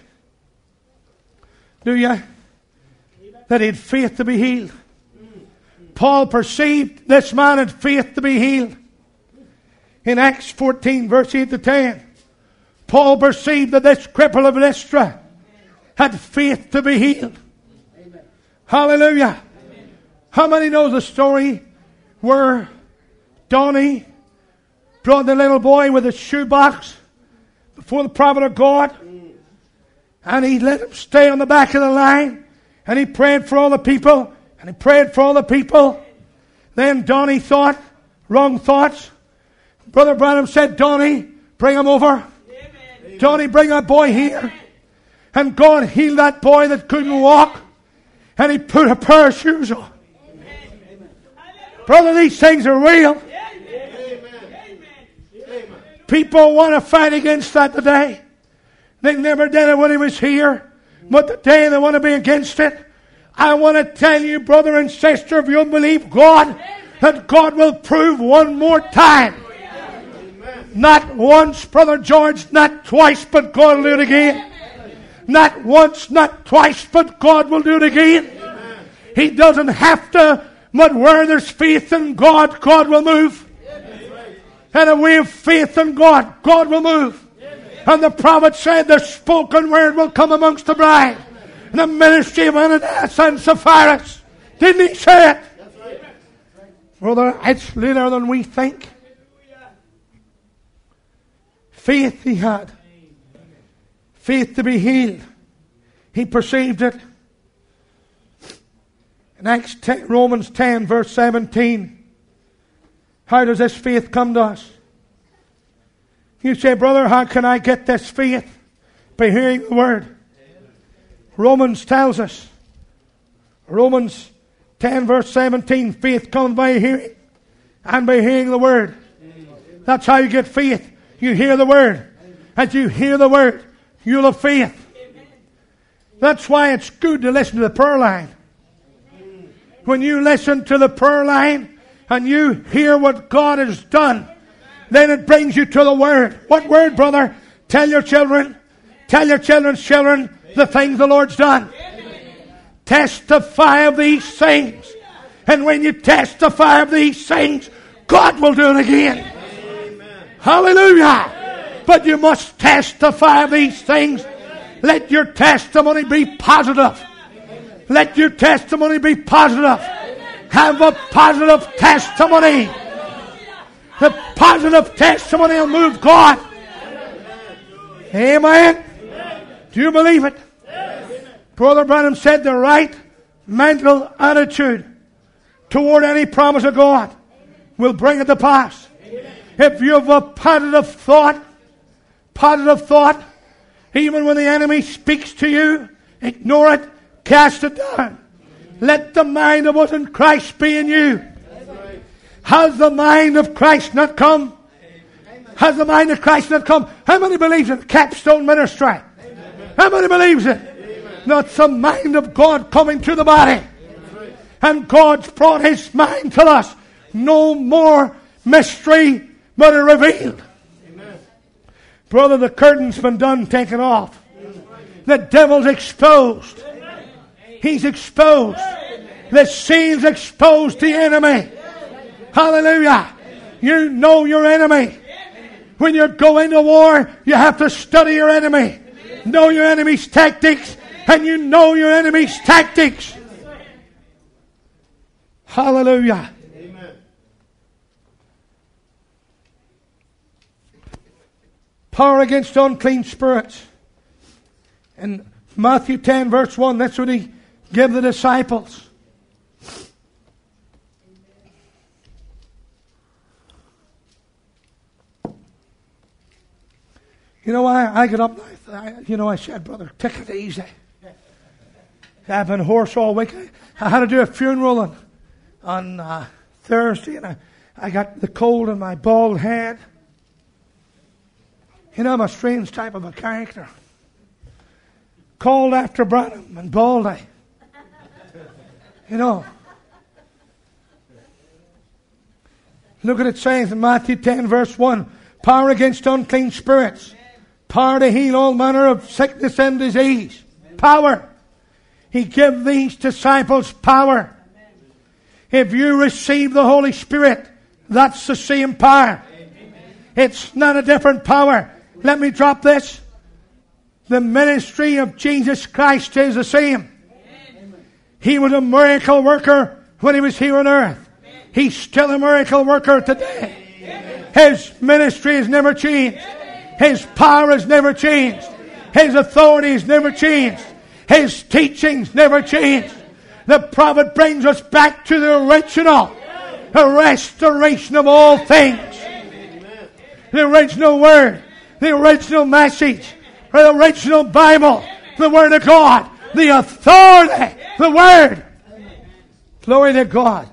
Do you? That he had faith to be healed. Paul perceived this man had faith to be healed. In Acts 14, verse 8 to 10, Paul perceived that this cripple of Lystra had faith to be healed. Amen. Hallelujah. Amen. How many knows the story where Donnie brought the little boy with a shoebox before the prophet of God, and he let him stay on the back of the line, and he prayed for all the people, and he prayed for all the people. Then Donnie thought wrong thoughts. Brother Branham said, Donnie, bring him over. Amen. Donnie, bring that boy here. And God healed that boy that couldn't walk, and He put a pair of shoes on. Amen. Brother, these things are real. Amen. People want to fight against that today. They never did it when He was here, but today they want to be against it. I want to tell you, brother and sister, if you'll believe God, that God will prove one more time. Not once, Brother George, not twice, but God will do it again. Not once, not twice, but God will do it again. Amen. He doesn't have to, but where there's faith in God, God will move. Amen. And if we have faith in God, God will move. Amen. And the prophet said the spoken word will come amongst the bride. And the ministry of Ananias and Sapphira. Didn't he say it? Right. Brother, it's later than we think. Faith he had. Faith to be healed. He perceived it. In Romans 10, verse 17. How does this faith come to us? You say, brother, how can I get this faith? By hearing the Word. Romans tells us. Romans 10, verse 17. Faith comes by hearing, and by hearing the Word. That's how you get faith. You hear the Word. As you hear the Word, you'll have faith. That's why it's good to listen to the prayer line. When you listen to the prayer line and you hear what God has done, then it brings you to the Word. What Word, brother? Tell your children. Tell your children's children the things the Lord's done. Testify of these things. And when you testify of these things, God will do it again. Hallelujah. But you must testify of these things. Let your testimony be positive. Let your testimony be positive. Have a positive testimony. The positive testimony will move God. Amen. Do you believe it? Brother Branham said the right mental attitude toward any promise of God will bring it to pass. If you have a positive thought, even when the enemy speaks to you, ignore it, cast it down. Let the mind that was in Christ be in you. Has the mind of Christ not come? Has the mind of Christ not come? How many believes in capstone ministry? How many believes it? That's the mind of God coming to the body. And God's brought His mind to us. No more mystery, but a revealed. Brother, the curtain's been done, taken off. The devil's exposed. He's exposed. The scene's exposed to the enemy. Hallelujah. You know your enemy. When you go into war, you have to study your enemy. Know your enemy's tactics. And you know your enemy's tactics. Hallelujah. Amen. Power against unclean spirits. In Matthew 10 verse 1, that's what he gave the disciples. You know why I get up? I said, brother, take it easy. I've been hoarse all week. I had to do a funeral on Thursday, and I got the cold in my bald head. I'm a strange type of a character. Called after Branham and Baldy. Look at it saying in Matthew 10 verse 1. Power against unclean spirits. Power to heal all manner of sickness and disease. Power. He gave these disciples power. If you receive the Holy Spirit, that's the same power. It's not a different power. Let me drop this. The ministry of Jesus Christ is the same. He was a miracle worker when he was here on earth. He's still a miracle worker today. His ministry has never changed. His power has never changed. His authority has never changed. His teachings never changed. The prophet brings us back to the original. The restoration of all things. The original word. The original message. The original Bible. The Word of God. The authority. The Word. Glory to God.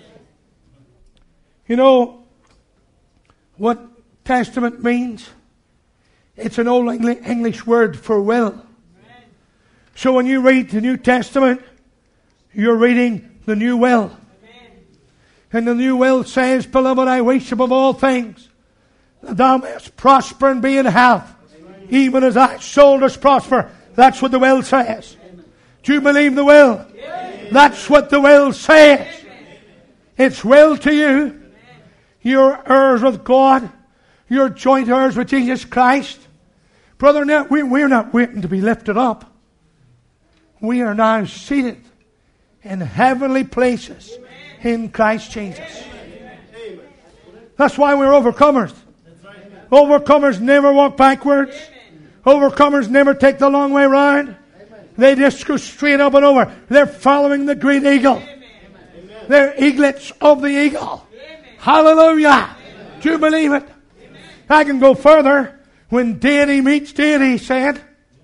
You know what testament means? It's an old English word for will. So when you read the New Testament, you're reading the new will. And the new will says, Beloved, I wish above all things that thou mayest prosper and be in health, even as thy soul does prosper. That's what the will says. Do you believe the will? That's what the will says. It's will to you. You're heirs with God. You're joint heirs with Jesus Christ. Brother, now, we're not waiting to be lifted up. We are now seated in heavenly places in Christ Jesus. That's why we're overcomers. Overcomers never walk backwards. Overcomers never take the long way round. They just go straight up and over. They're following the great eagle. They're eaglets of the eagle. Hallelujah. Do you believe it? I can go further. When deity meets deity, he said,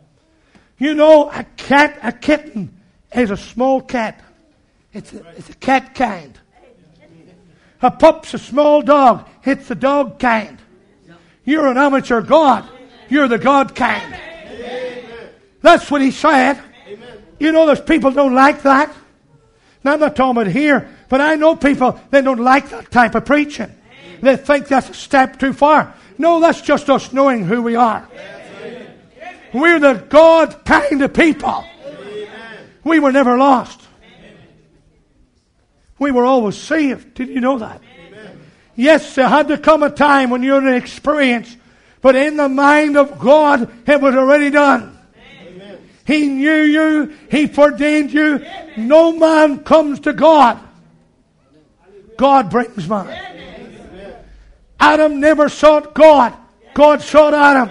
a kitten is a small cat. It's a cat kind. A pup's a small dog. It's the dog kind. You're an amateur God. You're the God kind. That's what he said. There's people don't like that. Now, I'm not talking about here, but I know people, they don't like that type of preaching. They think that's a step too far. No, that's just us knowing who we are. We're the God kind of people. We were never lost. We were always saved. Did you know that? Yes, there had to come a time when you had an experience, but in the mind of God, it was already done. He knew you. He foreordained you. No man comes to God. God brings man. Adam never sought God. God sought Adam.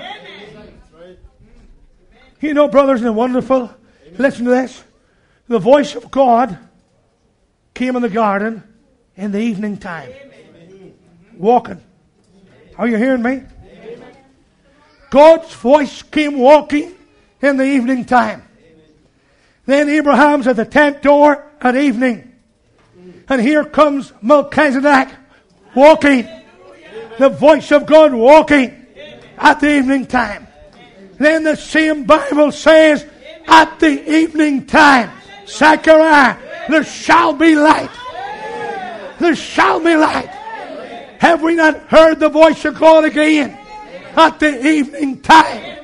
Brothers, isn't it wonderful? Listen to this. The voice of God came in the garden in the evening time. Walking. Are you hearing me? God's voice came walking in the evening time. Then Abraham's at the tent door at evening. And here comes Melchizedek walking. The voice of God walking at the evening time. Then the same Bible says, at the evening time, Zechariah, there shall be light. There shall be light. Have we not heard the voice of God again at the evening time?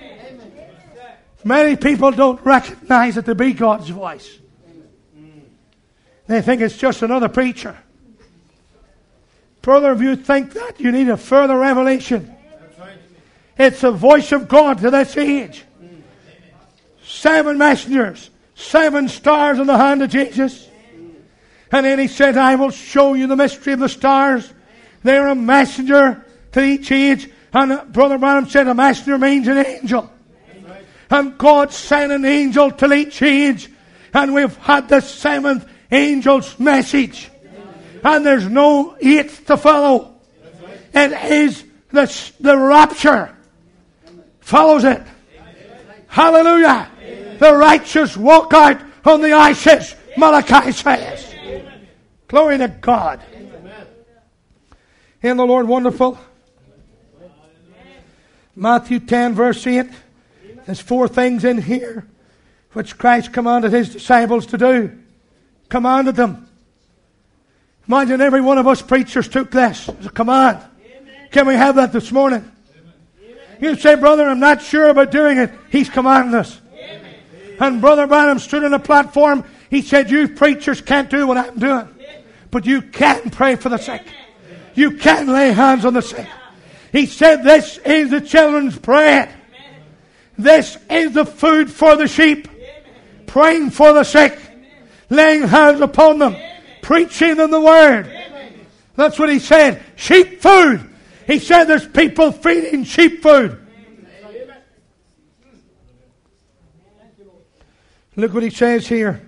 Many people don't recognize it to be God's voice. They think it's just another preacher. Brother, if you think that, you need a further revelation. It's the voice of God to this age. 7 messengers, 7 stars in the hand of Jesus. And then he said, I will show you the mystery of the stars. They're a messenger to each age. And Brother Branham said a messenger means an angel. And God sent an angel to each age. And we've had the 7th angel's message. And there's no 8th to follow. It is the rapture. Follows it. Hallelujah. The righteous walk out on the ashes, Malachi says. Glory to God. Isn't the Lord wonderful? Matthew 10 verse 8. There's 4 things in here which Christ commanded his disciples to do. Commanded them. Imagine every one of us preachers took this as a command. Can we have that this morning? You say, brother, I'm not sure about doing it. He's commanding us. And Brother Branham stood on a platform. He said, you preachers can't do what I'm doing. But you can pray for the sick. You can lay hands on the sick. He said, this is the children's bread. This is the food for the sheep. Praying for the sick. Laying hands upon them. Preaching them the word. That's what he said. Sheep food. He said there's people feeding sheep food. Look what he says here.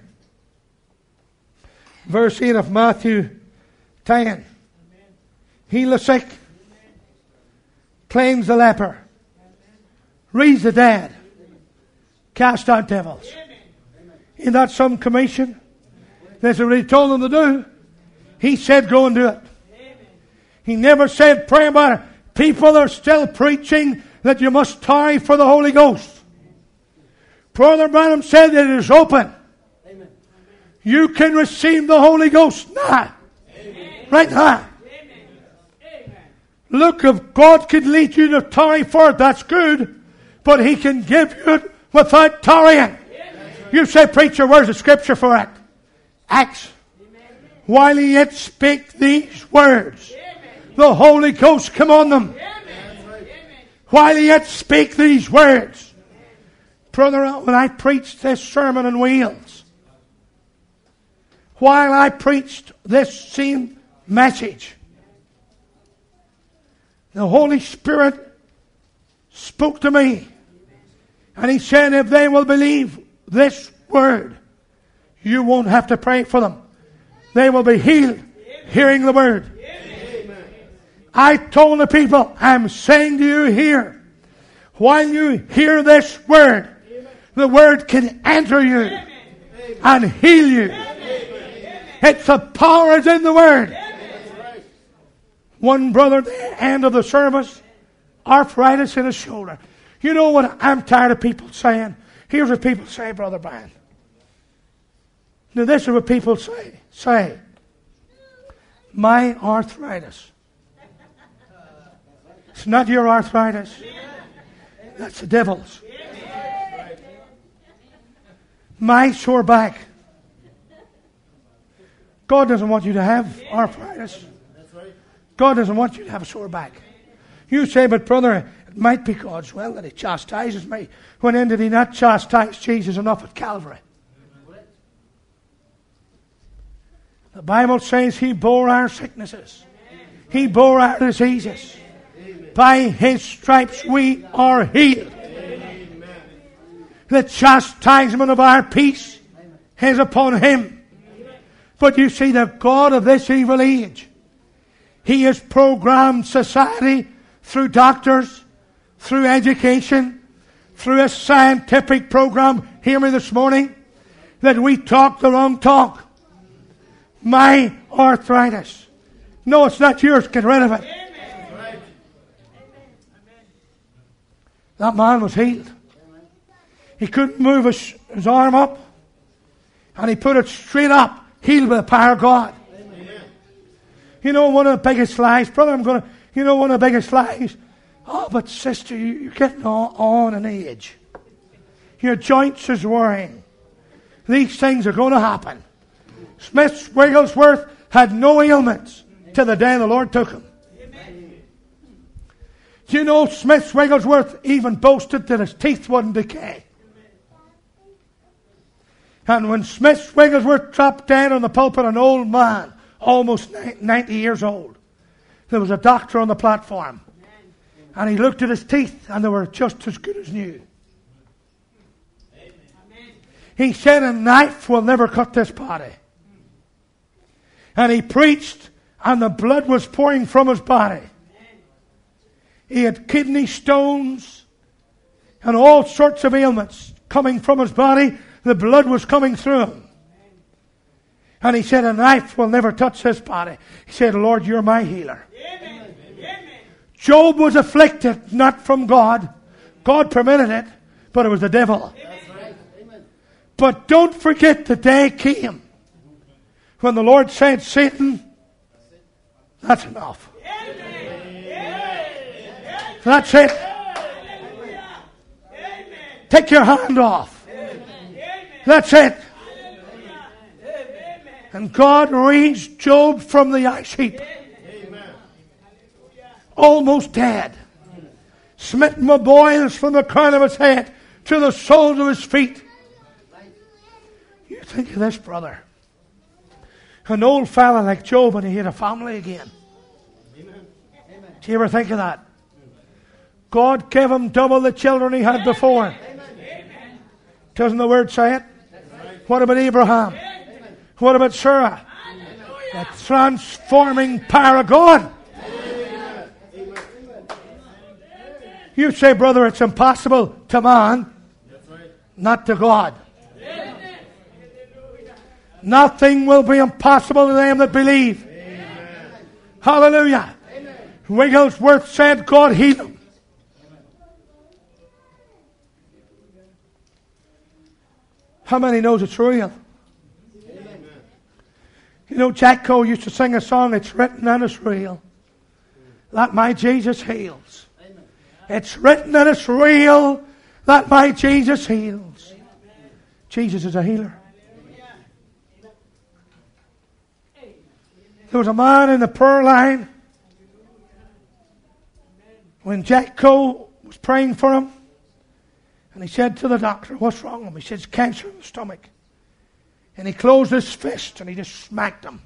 Verse 8 of Matthew 10. Heal the sick. Cleanse the leper. Raise the dead. Cast out devils. Isn't that some commission? That's what he told them to do. He said go and do it. He never said pray about it. People are still preaching that you must tarry for the Holy Ghost. Brother Branham said it is open. Amen. You can receive the Holy Ghost now. Amen. Right now. Amen. Look, if God could lead you to tarry for it, that's good. But He can give you it without tarrying. You say, preacher, where's the scripture for it? Acts. While he yet spake these words, the Holy Ghost come on them. While he yet spake these words. Brother, when I preached this sermon in Wales, while I preached this same message, the Holy Spirit spoke to me. And He said, if they will believe this word, you won't have to pray for them. They will be healed hearing the word. I told the people, I'm saying to you here, while you hear this word, the word can enter you and heal you. It's the power is in the word. One brother at the end of the service, arthritis in his shoulder. You know what I'm tired of people saying? Here's what people say, Brother Brian. Now this is what people say. Say, my arthritis. It's not your arthritis. That's the devil's. My sore back. God doesn't want you to have arthritis. God doesn't want you to have a sore back. You say, but brother, it might be God's will that He chastises me. When did He not chastise Jesus enough at Calvary? The Bible says He bore our sicknesses. He bore our diseases. By His stripes we are healed. The chastisement of our peace is upon Him. But you see, the God of this evil age, He has programmed society through doctors, through education, through a scientific program, hear me this morning, that we talk the wrong talk. My arthritis. No, it's not yours. Get rid of it. That man was healed. He couldn't move his arm up. And he put it straight up. Healed by the power of God. You know one of the biggest lies, brother, you know one of the biggest lies? Oh, but sister, you're getting on in age. Your joints is wearing. These things are going to happen. Smith Wigglesworth had no ailments till the day the Lord took him. Do you know Smith Wigglesworth even boasted that his teeth wouldn't decay? And when Smith Wigglesworth dropped dead on the pulpit, an old man, almost 90 years old, there was a doctor on the platform. And he looked at his teeth and they were just as good as new. He said, a knife will never cut this body. And he preached and the blood was pouring from his body. He had kidney stones and all sorts of ailments coming from his body. The blood was coming through him. And he said, a knife will never touch this body. He said, Lord, you're my healer. Amen. Job was afflicted, not from God. God permitted it, but it was the devil. Amen. But don't forget the day came when the Lord said, Satan, that's enough. That's it. Take your hand off. That's it. And God raised Job from the ash heap. Almost dead. Smitten with boils from the crown of his head to the soles of his feet. You think of this, brother. An old fella like Job and he had a family again. Do you ever think of that? God gave him double the children he had before. Doesn't the word say it? What about Abraham? What about Sarah? The transforming power of God. You say, brother, it's impossible to man, not to God. Nothing will be impossible to them that believe. Hallelujah. Wigglesworth said God healed him. How many knows it's real? You know, Jack Cole used to sing a song, it's written and it's real. That my Jesus heals. It's written and it's real. That my Jesus heals. Jesus is a healer. There was a man in the prayer line when Jack Cole was praying for him. And he said to the doctor, what's wrong with him? He said, it's cancer in the stomach. And he closed his fist and he just smacked him.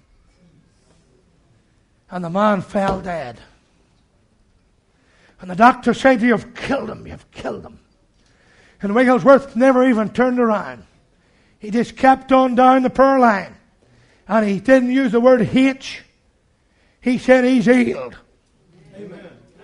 And the man fell dead. And the doctor said, you've killed him, you've killed him. And Wigglesworth never even turned around. He just kept on down the prayer line. And he didn't use the word H. He said he's healed. Amen.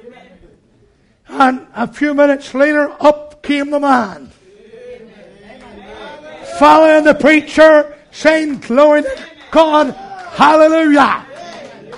And a few minutes later, up came the man. Amen. Following the preacher, saying, glory to God, hallelujah. Amen.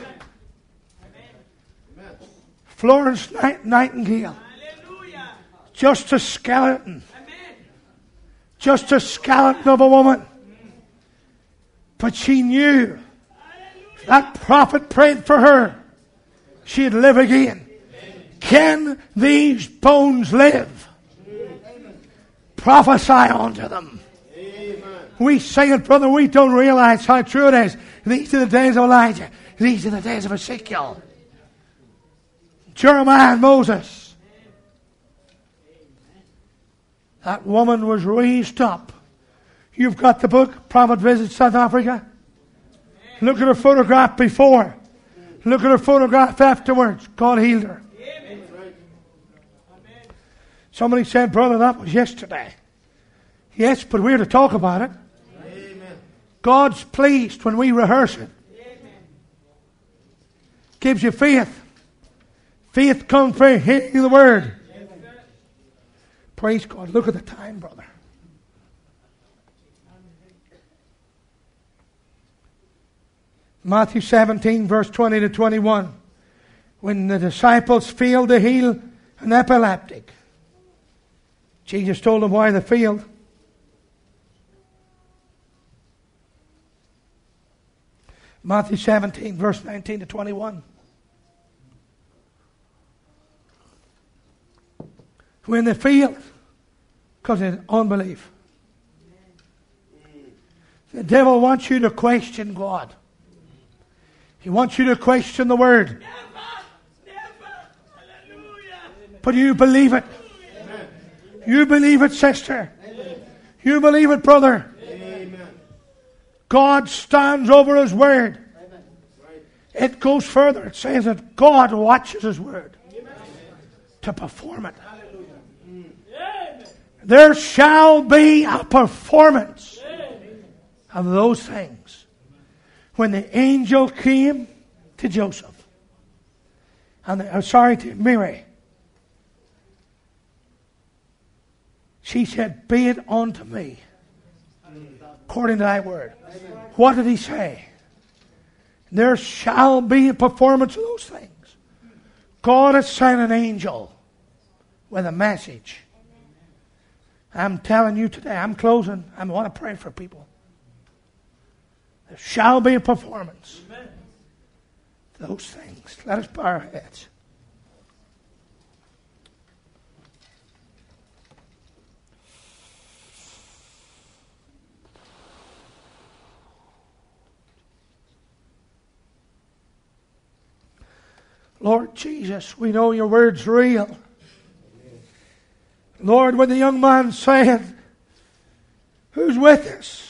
Florence Nightingale, just a skeleton. Just a skeleton of a woman. But she knew that prophet prayed for her. She'd live again. Can these bones live? Prophesy unto them. We sing it, brother. We don't realize how true it is. These are the days of Elijah. These are the days of Ezekiel. Jeremiah and Moses. That woman was raised up. You've got the book, Prophet Visits South Africa. Look at her photograph before. Look at her photograph afterwards. God healed her. Somebody said, brother, that was yesterday. Yes, but we're to talk about it. Amen. God's pleased when we rehearse it. Amen. Gives you faith. Faith comes from hearing the word. Amen. Praise God. Look at the time, brother. Matthew 17, verse 20 to 21. When the disciples failed to heal an epileptic, Jesus told them why they failed. Matthew 17, verse 19 to 21. When they failed, because of unbelief. The devil wants you to question God. He wants you to question the Word. But you believe it. You believe it, sister. You believe it, brother. God stands over His Word. It goes further. It says that God watches His Word to perform it. There shall be a performance of those things. When the angel came to Joseph, to Mary, she said, "Be it unto me according to thy word." What did he say? There shall be a performance of those things. God has sent an angel with a message. I'm telling you today, I'm closing. I want to pray for people. There shall be a performance. Amen. Those things. Let us bow our heads. Lord Jesus, we know your word's real. Lord, when the young man said, "Who's with us?"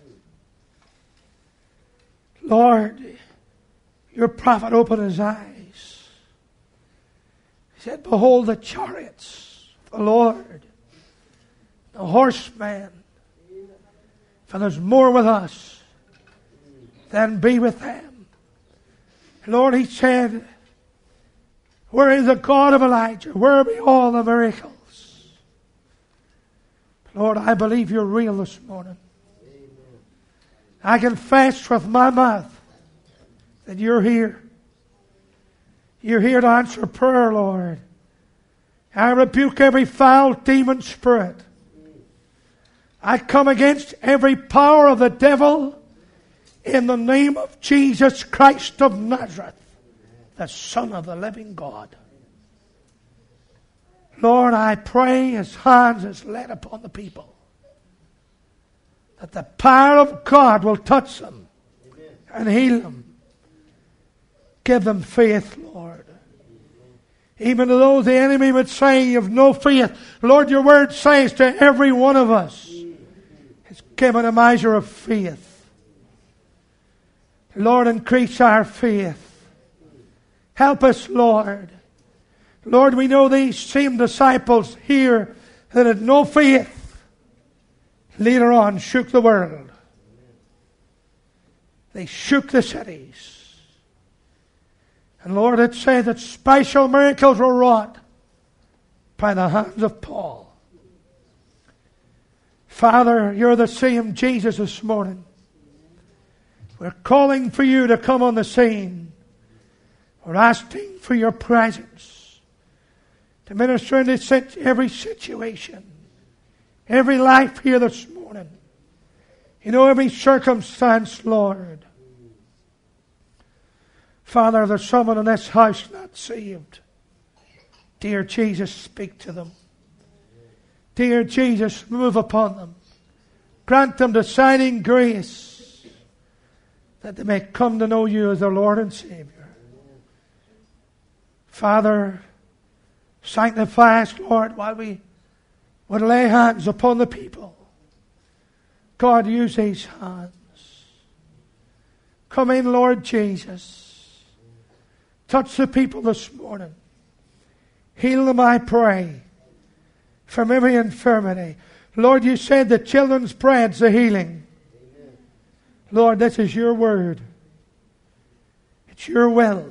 Lord, your prophet opened his eyes. He said, "Behold the chariots of the Lord, the horsemen. For there's more with us than be with them." Lord, he said, "Where is the God of Elijah? Where be all the miracles?" Lord, I believe you're real this morning. I confess with my mouth that you're here. You're here to answer prayer, Lord. I rebuke every foul demon spirit. I come against every power of the devil in the name of Jesus Christ of Nazareth, the Son of the living God. Lord, I pray His hands is laid upon the people, that the power of God will touch them and heal them. Give them faith, Lord. Even to those the enemy would say you have no faith, Lord, your word says to every one of us, it's given a measure of faith. Lord, increase our faith. Help us, Lord. Lord, we know these same disciples here that had no faith, later on shook the world. They shook the cities. And Lord, it said that special miracles were wrought by the hands of Paul. Father, you're the same Jesus this morning. We're calling for you to come on the scene. We're asking for your presence to minister in every situation, every life here this morning. You know every circumstance, Lord. Father, there's someone in this house not saved. Dear Jesus, speak to them. Dear Jesus, move upon them. Grant them deciding grace that they may come to know you as their Lord and Savior. Father, sanctify us, Lord, while we would lay hands upon the people. God, use these hands. Come in, Lord Jesus. Touch the people this morning. Heal them, I pray, from every infirmity. Lord, you said the children's bread's the healing. Amen. Lord, this is your word. It's your will.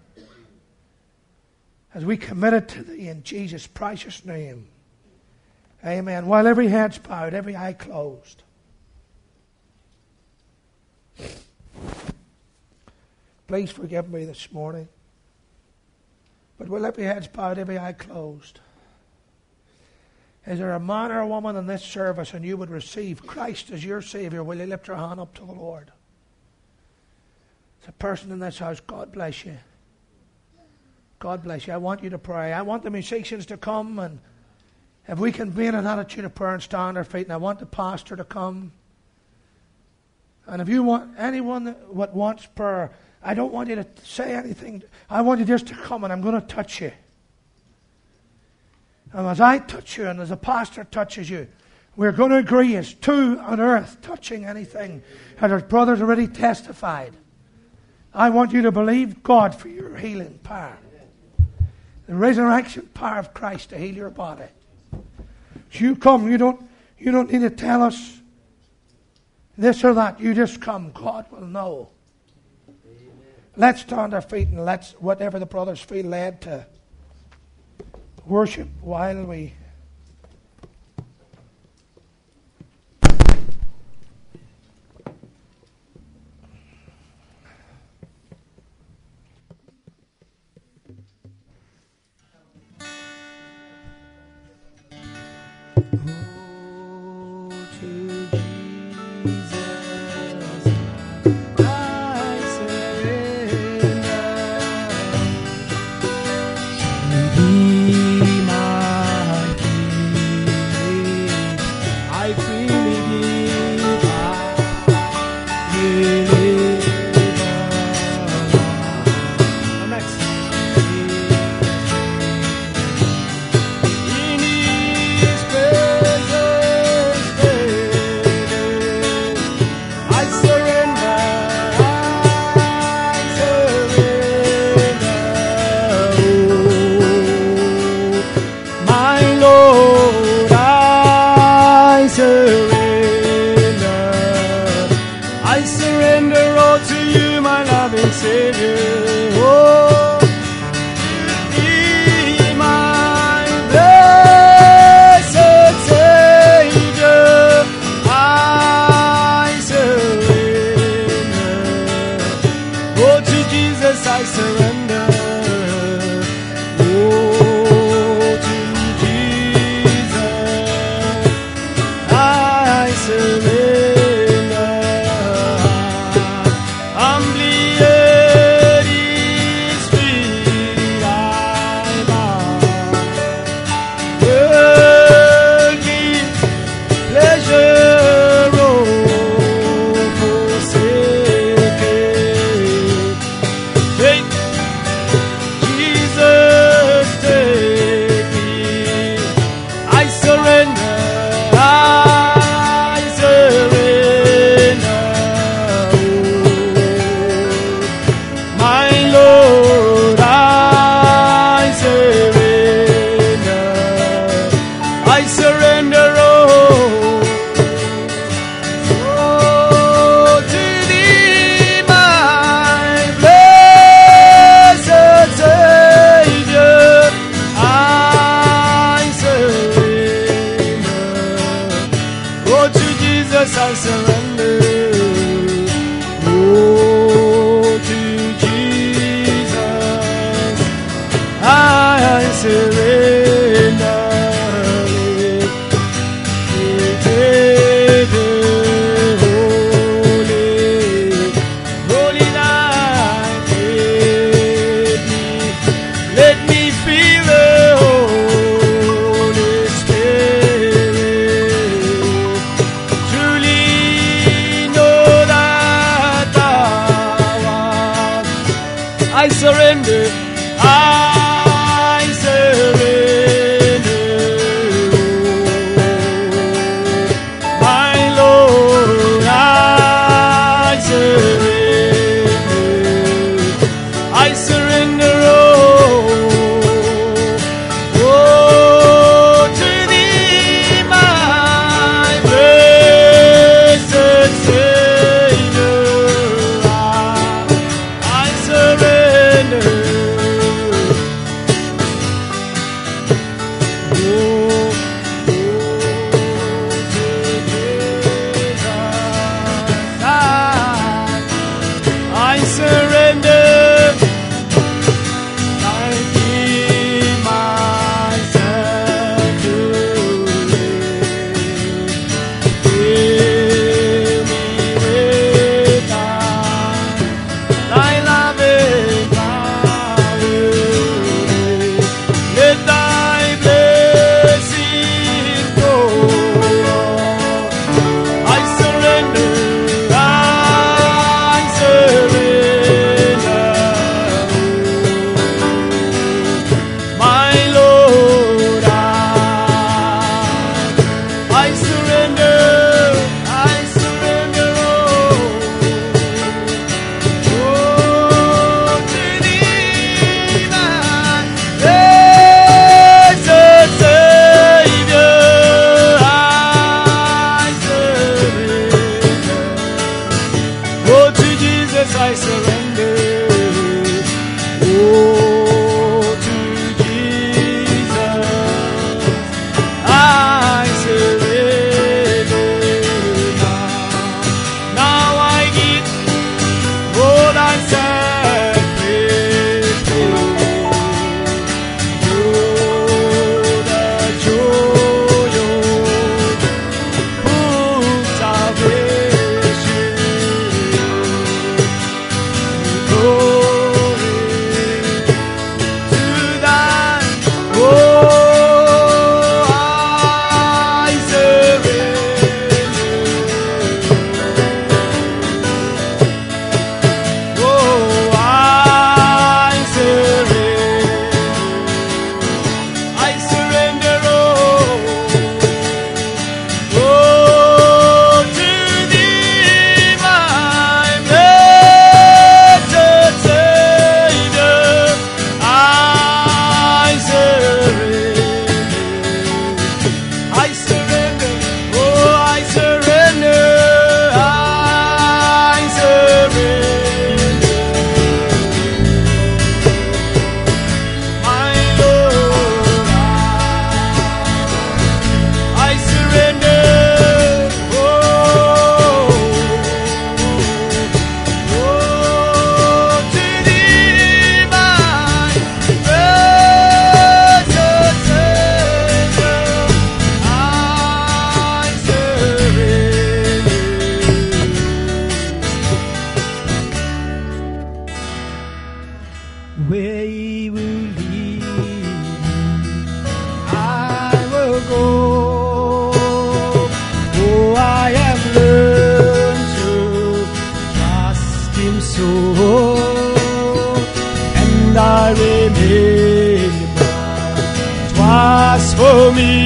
As we commit it to thee in Jesus' precious name. Amen. While every head's bowed, every eye closed. Please forgive me this morning. But while every head's bowed, every eye closed. Is there a man or a woman in this service and you would receive Christ as your Savior? Will you lift your hand up to the Lord? There's a person in this house. God bless you. God bless you. I want you to pray. I want the musicians to come, and if we can be in an attitude of prayer and stand on our feet, and I want the pastor to come. And if you want anyone that wants prayer, I don't want you to say anything. I want you just to come, and I'm going to touch you. And as I touch you, and as a pastor touches you, we're going to agree as two on earth touching anything. And our brothers already testified. I want you to believe God for your healing power. The resurrection power of Christ to heal your body. So you come, you don't need to tell us this or that. You just come. God will know. Let's stand our feet and let's, whatever the brothers feel led to, worship while we... I surrender. Oh, to Jesus I surrender now. Now I give all I sacrifice. Oh, the joy of full salvation. Glory to Thy. Oh, I surrender. Oh, I surrender. I surrender, oh, to Thee, my blessed Savior. I surrender. I surrender. Oh, I surrender. I surrender. My Lord, I surrender. Oh, to Thee, my precious Savior, I surrender. Where He will lead me, I will go. Oh, I have learned to trust Him so, and I remember 'twas for me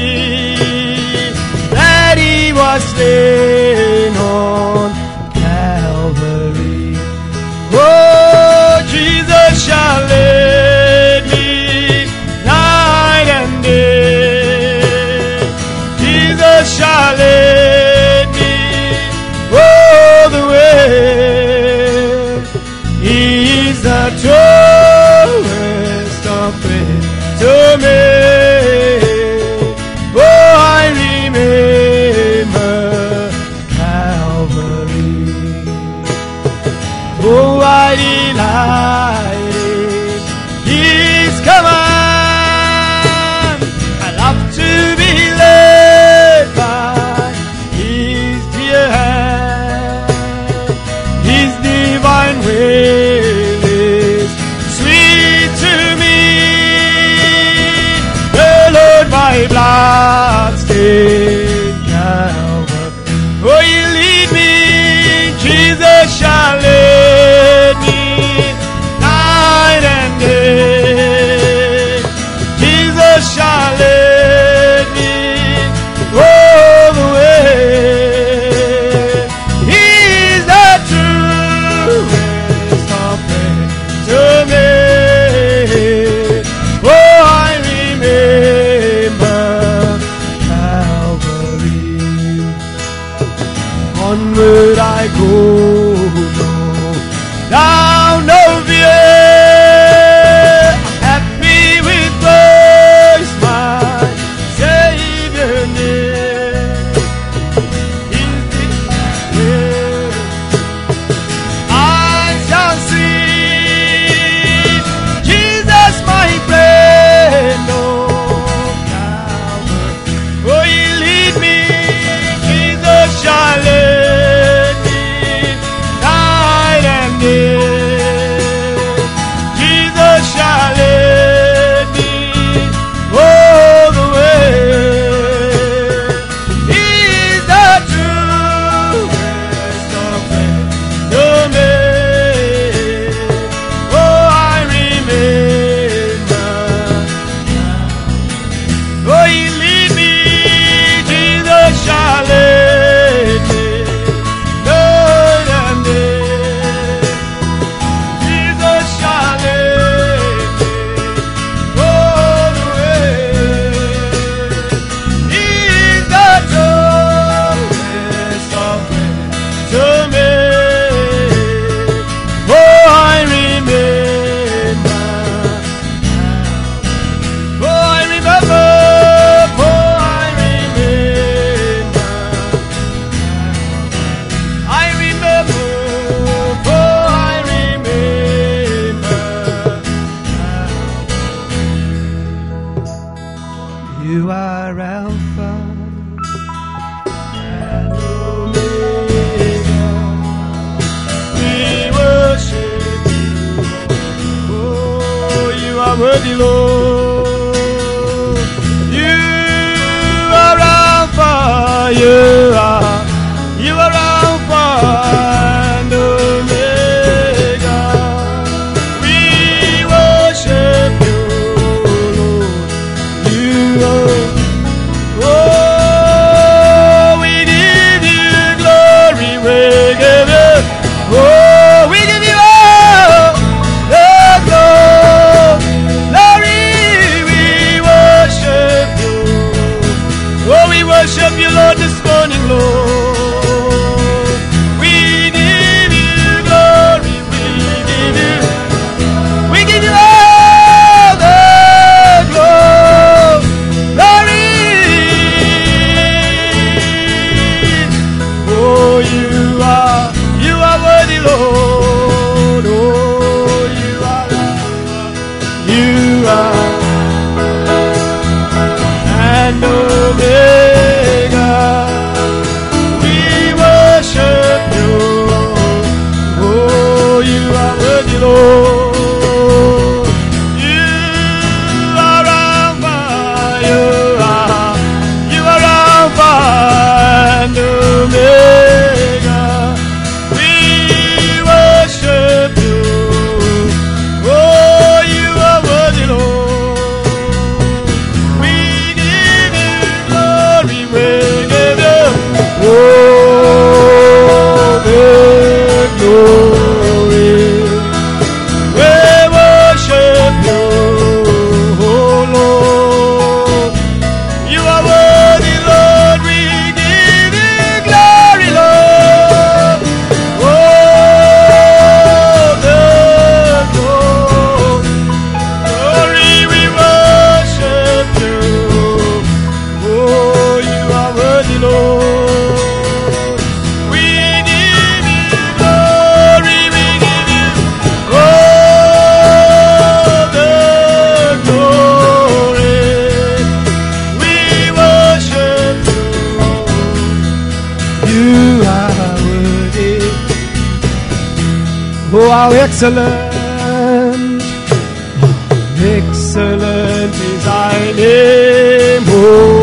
that He was slain on Calvary. Oh, Jesus shall lead me night and day. Jesus shall lead me all the way. He is the truest of friends to me. Oh, I remember Calvary. Oh, I delight in His command. I love to be led by His dear hand. His divine will is sweet to me. The Lord, my blood-stained Calvary. Oh, You lead me, Jesus shall lead me Oh, how excellent, excellent is thy name, oh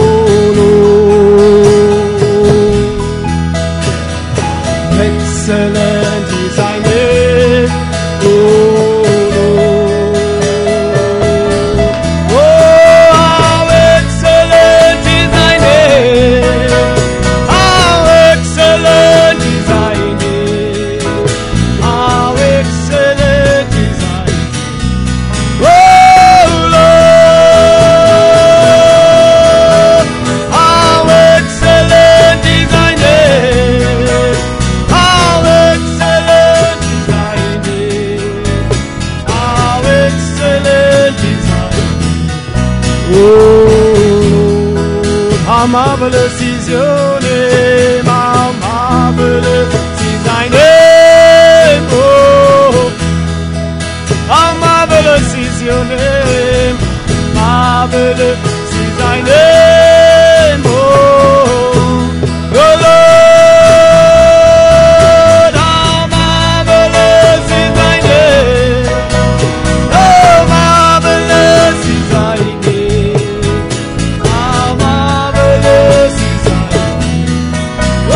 Lord. Excellent is thy name, oh Lord. Oh, how excellent is thy name. How excellent is thy name. How excellent is thy name. Oh Lord, how excellent is thy name. How excellent is thy name. How excellent is thy name. Oh Lord, how marvelous is your name. How marvelous is thy name. Oh, how marvelous is your name. Marvelous is thy name. Oh Lord, how marvelous is thy name. Oh, marvelous is thy name. How marvelous is thy name. Oh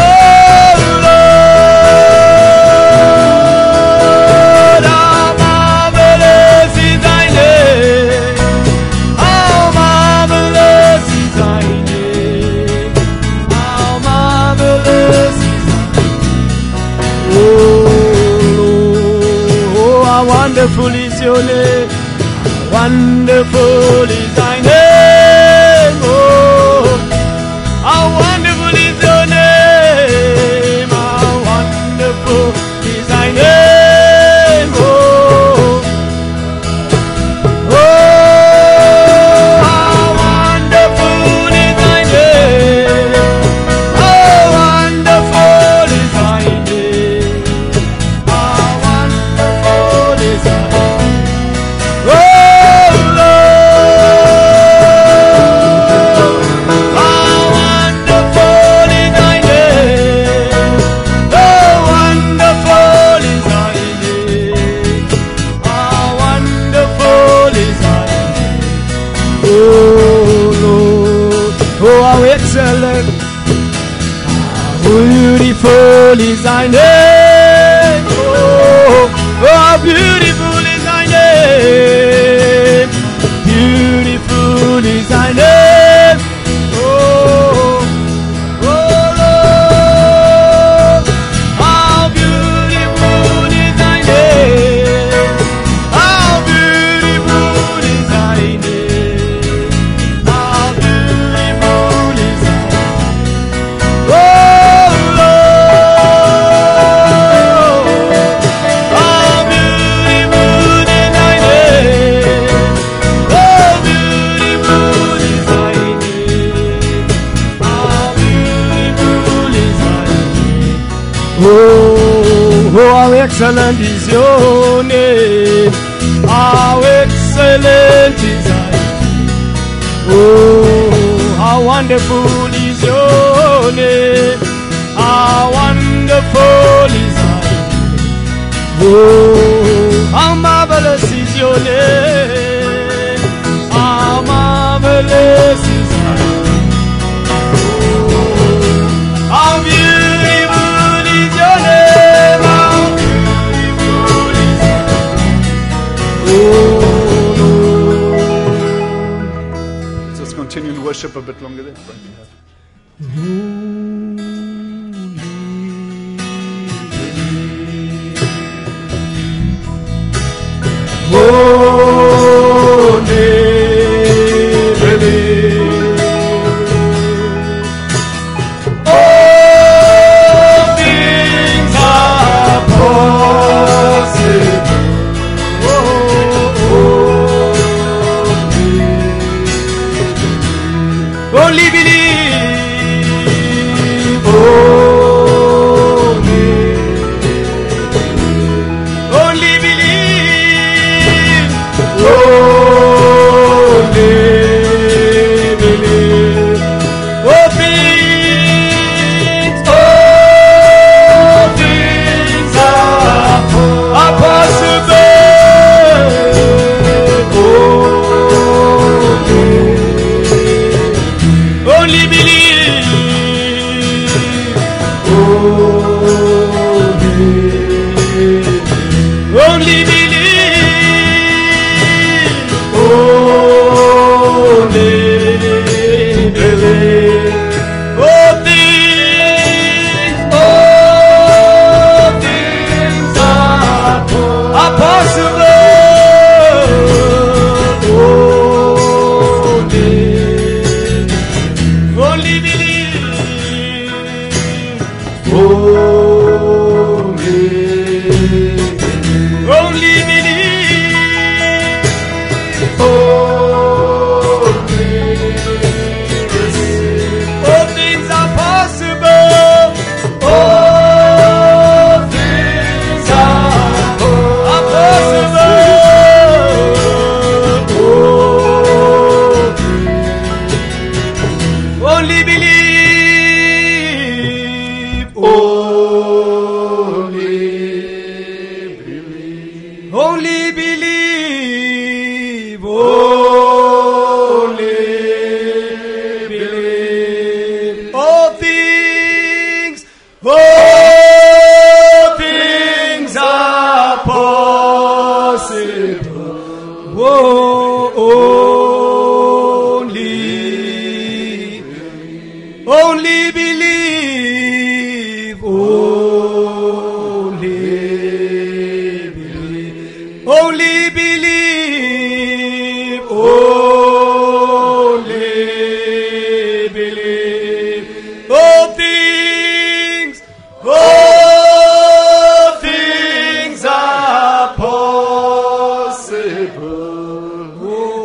Lord, how marvelous is thy name. How marvelous is thy name. How marvelous is thy name. Oh Lord, oh, how wonderful is your name. Wonderful is thy name. Oh, how wonderful is your name. How wonderful is thy name. Oh, oh, how wonderful is thy name. How wonderful is thy name. How wonderful is thy name. Oh Lord, how wonderful is thy name. Oh, wonderful is thy name. How wonderful is thy name. Oh Lord, oh, how excellent, how beautiful is thy name. Oh, how beautiful is thy name. Beautiful is thy name. Oh, oh Lord, how beautiful is thy name. How beautiful is thy name. How beautiful is thy name. Oh Lord, how beautiful is thy name. Oh, beautiful is thy name. How beautiful is thy name. Oh, how excellent is your name. How excellent is thy name. Oh, how wonderful is your name. How wonderful is thy name. Oh, how marvelous is your name. How marvelous is thy name. Oh, how beautiful is your name. How beautiful is thy name. Oh Lord. Let's just continue in worship a bit longer there. All things are possible. Only believe. Only believe. Only believe, only believe. All things are possible. Only believe, only believe. Only believe, only believe. All things are possible.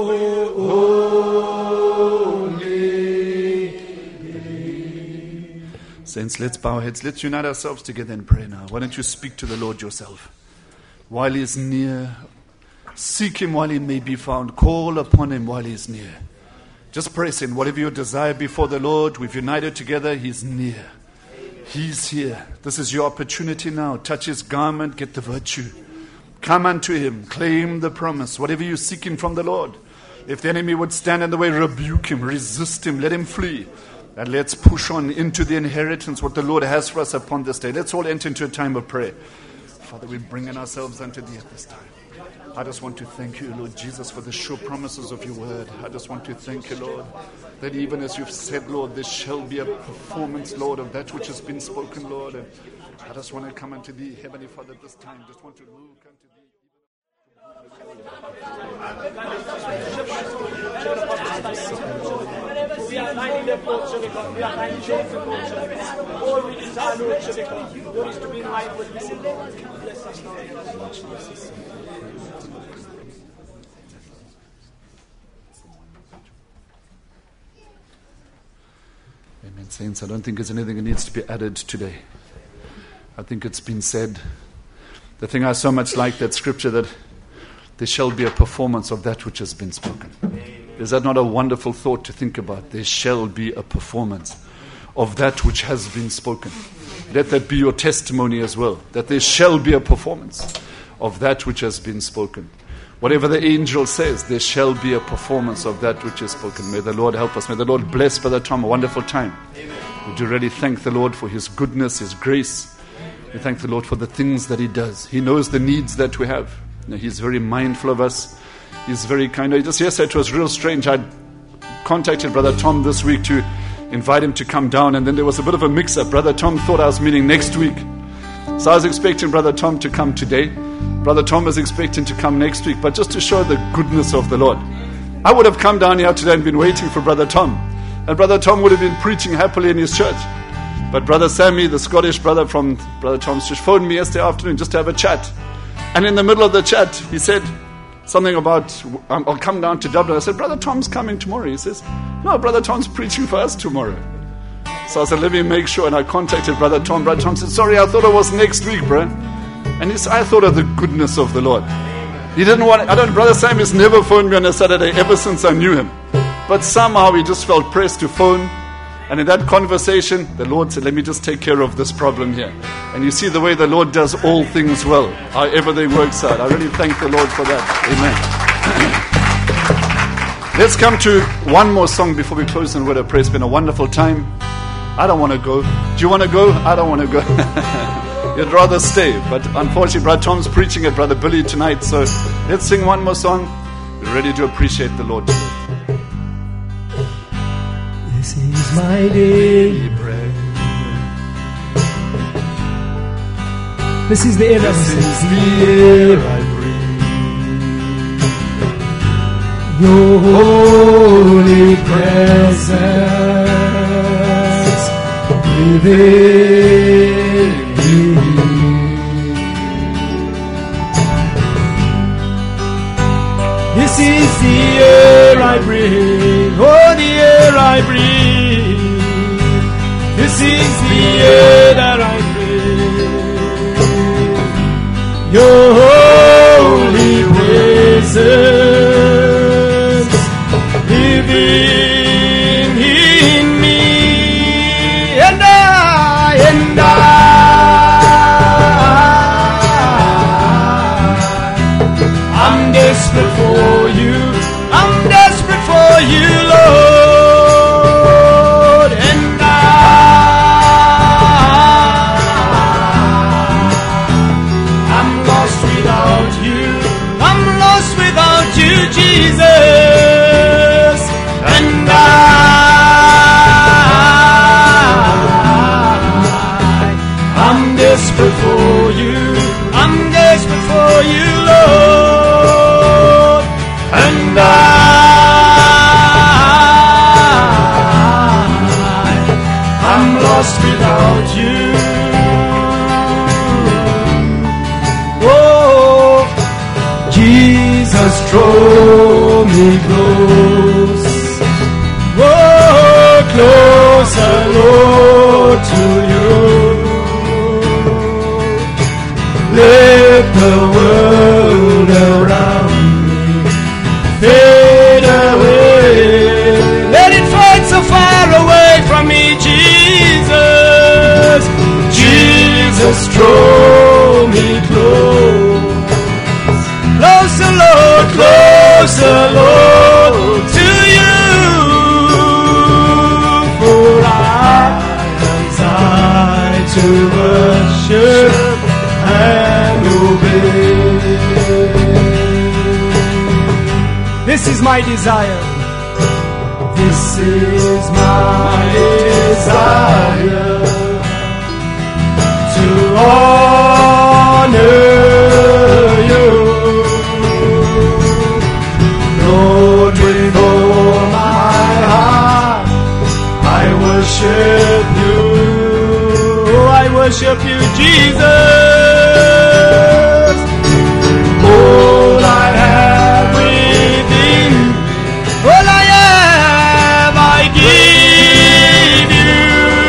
Only believe. Saints, let's bow our heads. Let's unite ourselves together in prayer now. Why don't you speak to the Lord yourself? While he is near, seek him while he may be found. Call upon him while he is near. Just praise him. Whatever your desire before the Lord, we've united together. He's near. He's here. This is your opportunity now. Touch his garment, get the virtue. Come unto him, claim the promise. Whatever you're seeking from the Lord. If the enemy would stand in the way, rebuke him, resist him, let him flee. And let's push on into the inheritance, what the Lord has for us upon this day. Let's all enter into a time of prayer. Father, we bring in ourselves unto thee at this time. I just want to thank you, Lord Jesus, for the sure promises of your word. I just want to thank you, Lord, that even as you've said, Lord, there shall be a performance, Lord, of that which has been spoken, Lord. And I just want to come unto thee, Heavenly Father, at this time. Just want to look unto thee. We are lining the boat, we are lining the boat. All we desire, Lord, Lord, is to be in life with you, Lord. Bless us now. Amen, saints. I don't think there's anything that needs to be added today. I think it's been said. The thing I so much like that scripture that there shall be a performance of that which has been spoken. Is that not a wonderful thought to think about? There shall be a performance of that which has been spoken. Let that be your testimony as well, that there shall be a performance of that which has been spoken. Whatever the angel says, there shall be a performance of that which is spoken. May the Lord help us. May the Lord bless Brother Tom. A wonderful time. We do really thank the Lord for his goodness, his grace. We thank the Lord for the things that he does. He knows the needs that we have. He's very mindful of us. He's very kind. Just yesterday it was real strange. I contacted Brother Tom this week to invite him to come down, and then there was a bit of a mix-up. Brother Tom thought I was meeting next week. So I was expecting Brother Tom to come today. Brother Tom is expecting to come next week. But just to show the goodness of the Lord, I would have come down here today and been waiting for Brother Tom. And Brother Tom would have been preaching happily in his church. But Brother Sammy, the Scottish brother from Brother Tom's church, phoned me yesterday afternoon just to have a chat. And in the middle of the chat, he said something about, I'll come down to Dublin. I said, Brother Tom's coming tomorrow. He says, no, Brother Tom's preaching for us tomorrow. So I said, let me make sure. And I contacted Brother Tom. Brother Tom said, sorry, I thought it was next week, bro. And I thought of the goodness of the Lord. He didn't want, Brother Sam has never phoned me on a Saturday ever since I knew him. But somehow he just felt pressed to phone. And in that conversation, the Lord said, let me just take care of this problem here. And you see the way the Lord does all things well, however they works out. I really thank the Lord for that. Amen. Let's come to one more song before we close in word of prayer. It's been a wonderful time. I don't want to go. Do you want to go? I don't want to go. You'd rather stay. But unfortunately, Brother Tom's preaching at Brother Billy tonight. So let's sing one more song. We're ready to appreciate the Lord today. This is my daily bread. This is the air I breathe. Your holy presence within me. This is the air I breathe. Oh, the air I breathe. This is the air that I breathe. Your holy presence living in me, and Jesus, and I'm desperate for you. I'm desperate for you, Lord, and I'm lost without you. Oh, Jesus, draw me close. Oh, closer, Lord, to you. Let the world around me fade away. Let it fade so far away from me, Jesus. Jesus, draw me close. Closer, Lord, to you. For I desire to worship and obey. This is my desire. This is my desire, to honor you, Lord, with all my heart. I worship you. Oh, I worship you, Jesus. All I have within, all I have, I give you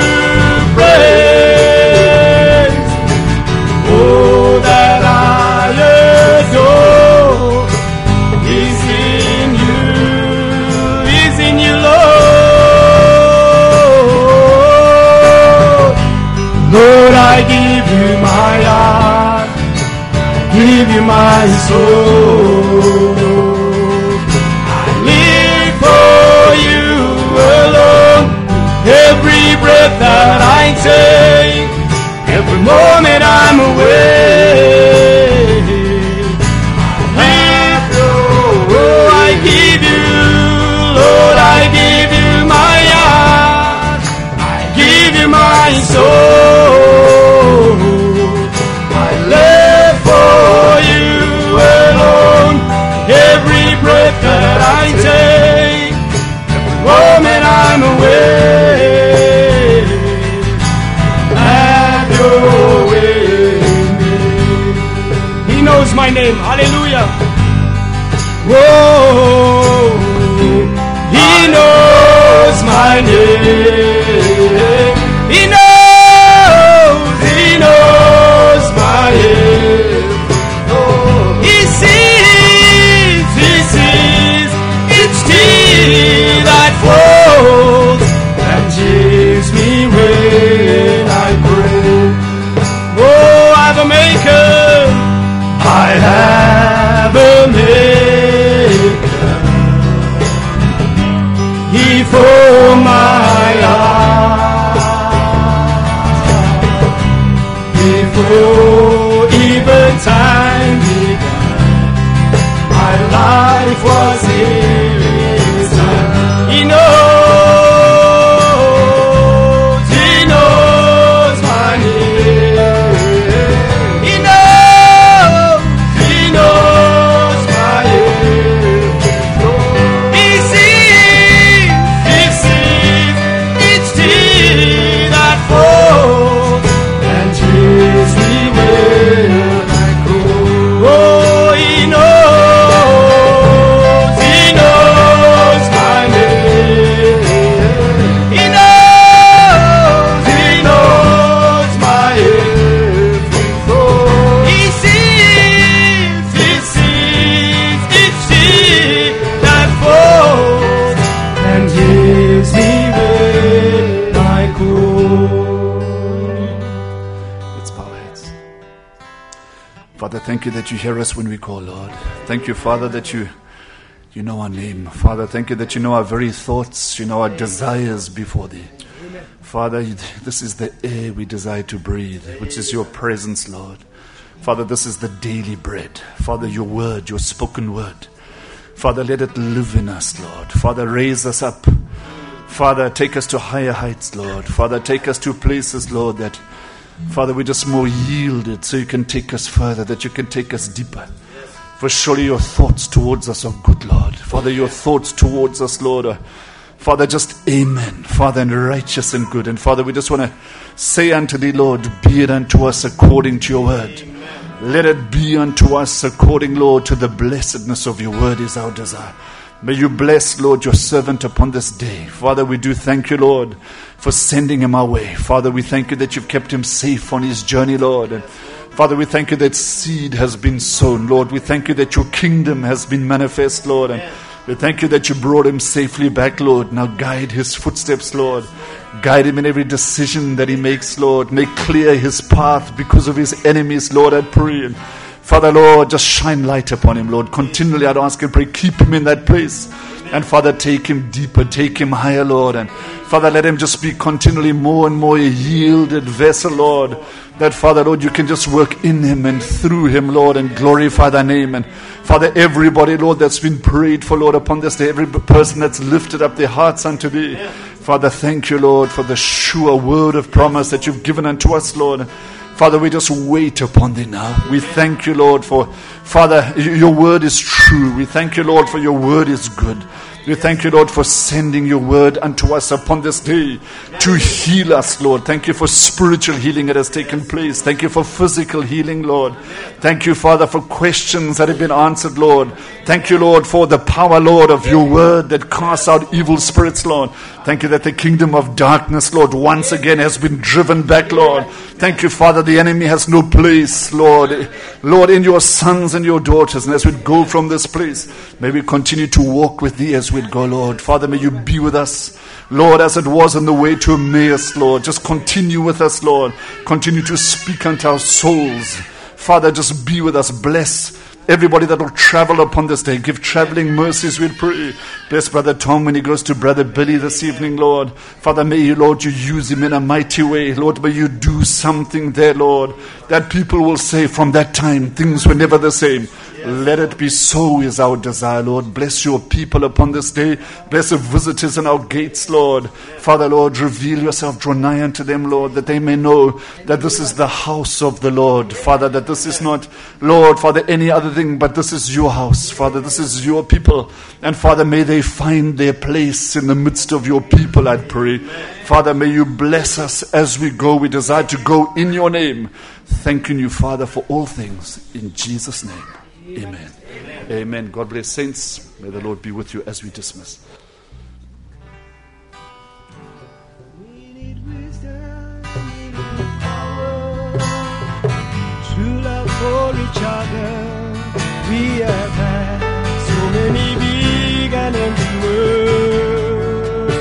praise. All that I adore is in you, Lord. Lord, I give you my heart, give you my soul. I live for you alone. Every breath that I take, every moment I'm awake, I give you, Lord, I give you my heart, I give you my soul. I live for you alone. Every breath that I take, every moment I'm awake, have your way. He knows my name. Hallelujah. Whoa, he knows my name. He knows my name. He sees each tear that falls and gives me when I pray. Oh, I have a maker. I have a maker. He for my eyes. Before even time began, my life was his hand. He knows my name. He knows my name. He sees each tear that falls and gives me when I go. Oh, he knows my name. He knows my every thought. He sees each tear that falls and gives me when I go. Let's bow our heads. Father, thank you that you hear us when we call, Lord. Thank you, Father, that you know our name. Father, thank you that you know our very thoughts, you know our desires before thee. Father, this is the air we desire to breathe, which is your presence, Lord. Father, this is the daily bread. Father, your word, your spoken word. Father, let it live in us, Lord. Father, raise us up. Father, take us to higher heights, Lord. Father, take us to places, Lord, that, Father, we're just more yielded so you can take us further, that you can take us deeper. For surely your thoughts towards us are good, Lord. Father, your thoughts towards us, Lord, are, Father, just amen. Father, and righteous and good. And Father, we just want to say unto thee, Lord, be it unto us according to your word. Let it be unto us according, Lord, to the blessedness of your word is our desire. May you bless, Lord, your servant upon this day. Father, we do thank you, Lord, for sending him our way. Father, we thank you that you've kept him safe on his journey, Lord. And Father, we thank you that seed has been sown, Lord. We thank you that your kingdom has been manifest, Lord. And we thank you that you brought him safely back, Lord. Now guide his footsteps, Lord. Guide him in every decision that he makes, Lord. Make clear his path because of his enemies, Lord, I pray. And Father, Lord, just shine light upon him, Lord. Continually, I'd ask and pray, keep him in that place. And Father, take him deeper, take him higher, Lord. And Father, let him just be continually more and more a yielded vessel, Lord. That, Father, Lord, you can just work in him and through him, Lord, and glorify thy name. And Father, everybody, Lord, that's been prayed for, Lord, upon this day, every person that's lifted up their hearts unto thee. Father, thank you, Lord, for the sure word of promise that you've given unto us, Lord. Father, we just wait upon thee now. We thank you, Lord, for, Father, your word is true. We thank you, Lord, for your word is good. We thank you, Lord, for sending your word unto us upon this day to heal us, Lord. Thank you for spiritual healing that has taken place. Thank you for physical healing, Lord. Thank you, Father, for questions that have been answered, Lord. Thank you, Lord, for the power, Lord, of your word that casts out evil spirits, Lord. Thank you that the kingdom of darkness, Lord, once again has been driven back, Lord. Thank you, Father, the enemy has no place, Lord. Lord, in your sons and your daughters. And as we go from this place, may we continue to walk with thee as we go, Lord. Father, may you be with us, Lord, as it was on the way to Emmaus, Lord. Just continue with us, Lord. Continue to speak unto our souls. Father, just be with us. Bless everybody that will travel upon this day. Give traveling mercies, we pray. Bless Brother Tom when he goes to Brother Billy this evening, Lord. Father, may you, Lord, you use him in a mighty way. Lord, may you do something there, Lord, that people will say from that time things were never the same. Let it be so is our desire, Lord. Bless your people upon this day. Bless the visitors in our gates, Lord. Father, Lord, reveal yourself, draw nigh unto them, Lord, that they may know that this is the house of the Lord. Father, that this is not, Lord, Father, any other thing, but this is your house. Father, this is your people. And Father, may they find their place in the midst of your people, I pray. Father, may you bless us as we go. We desire to go in your name. Thanking you, Father, for all things. In Jesus' name. Amen. Amen. God bless saints. May the Lord be with you as we dismiss. We need wisdom, we need power, true love for each other. We have had so many big and empty words.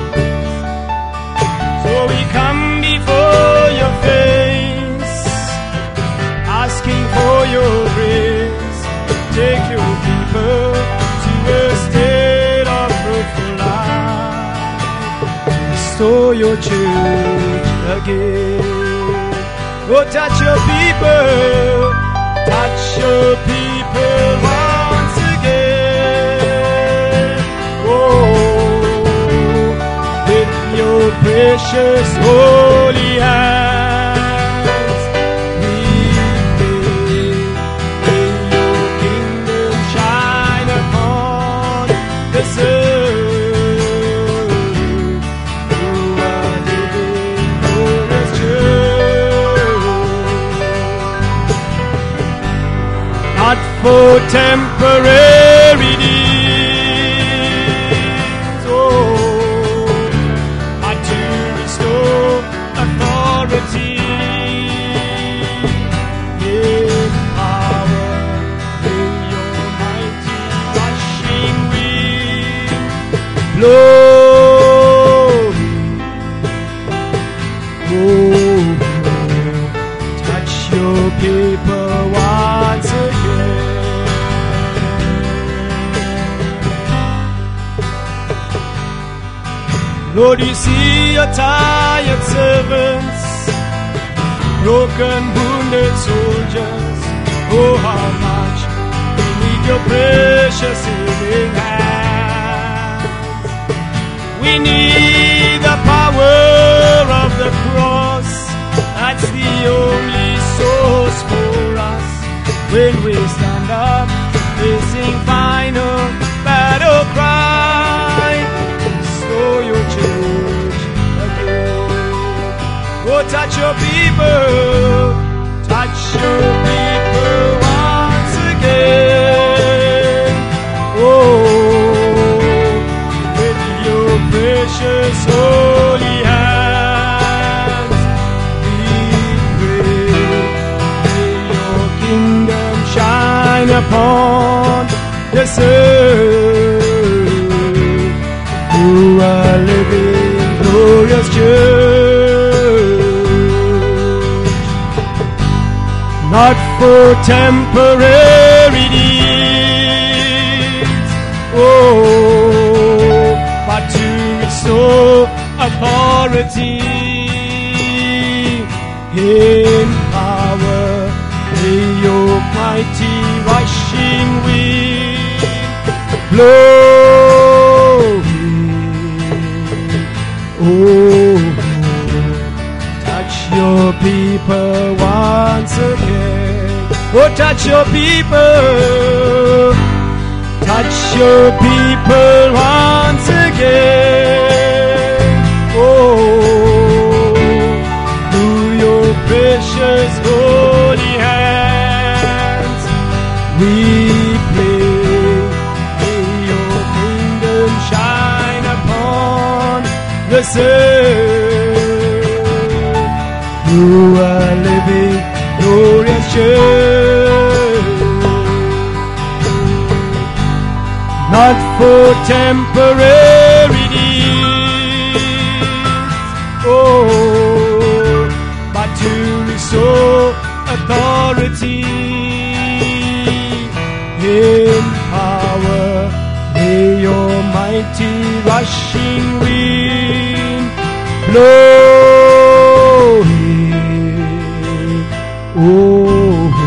So we come before your face, asking for your grace. Take your people to a state of fruitful life. Restore your church again. Oh, touch your people. Touch your people once again. Oh, with your precious holy hand. Not for temporary needs, oh, but to restore authority in power, in your mighty rushing wind, glory, oh, touch your people once again. Lord, you see your tired servants, broken, wounded soldiers. Oh, how much we need your precious healing. when we stand up, facing final battle cry. Restore your church again. Oh, touch your people, touch your people once again. Oh, with your precious holy hands, we pray. May your kingdom shine upon this earth through a living, glorious church. Not for temporary needs, oh, but to restore authority in power. May your mighty rushing wind blow in. Oh, touch your people once again. Oh, touch your people. Touch your people once again. Oh, through your precious holy hands, we pray. May your kingdom shine upon this earth through a living, glorious church. Not for temporary needs, oh, but to restore authority in power. May your mighty rushing wind blow in. Oh,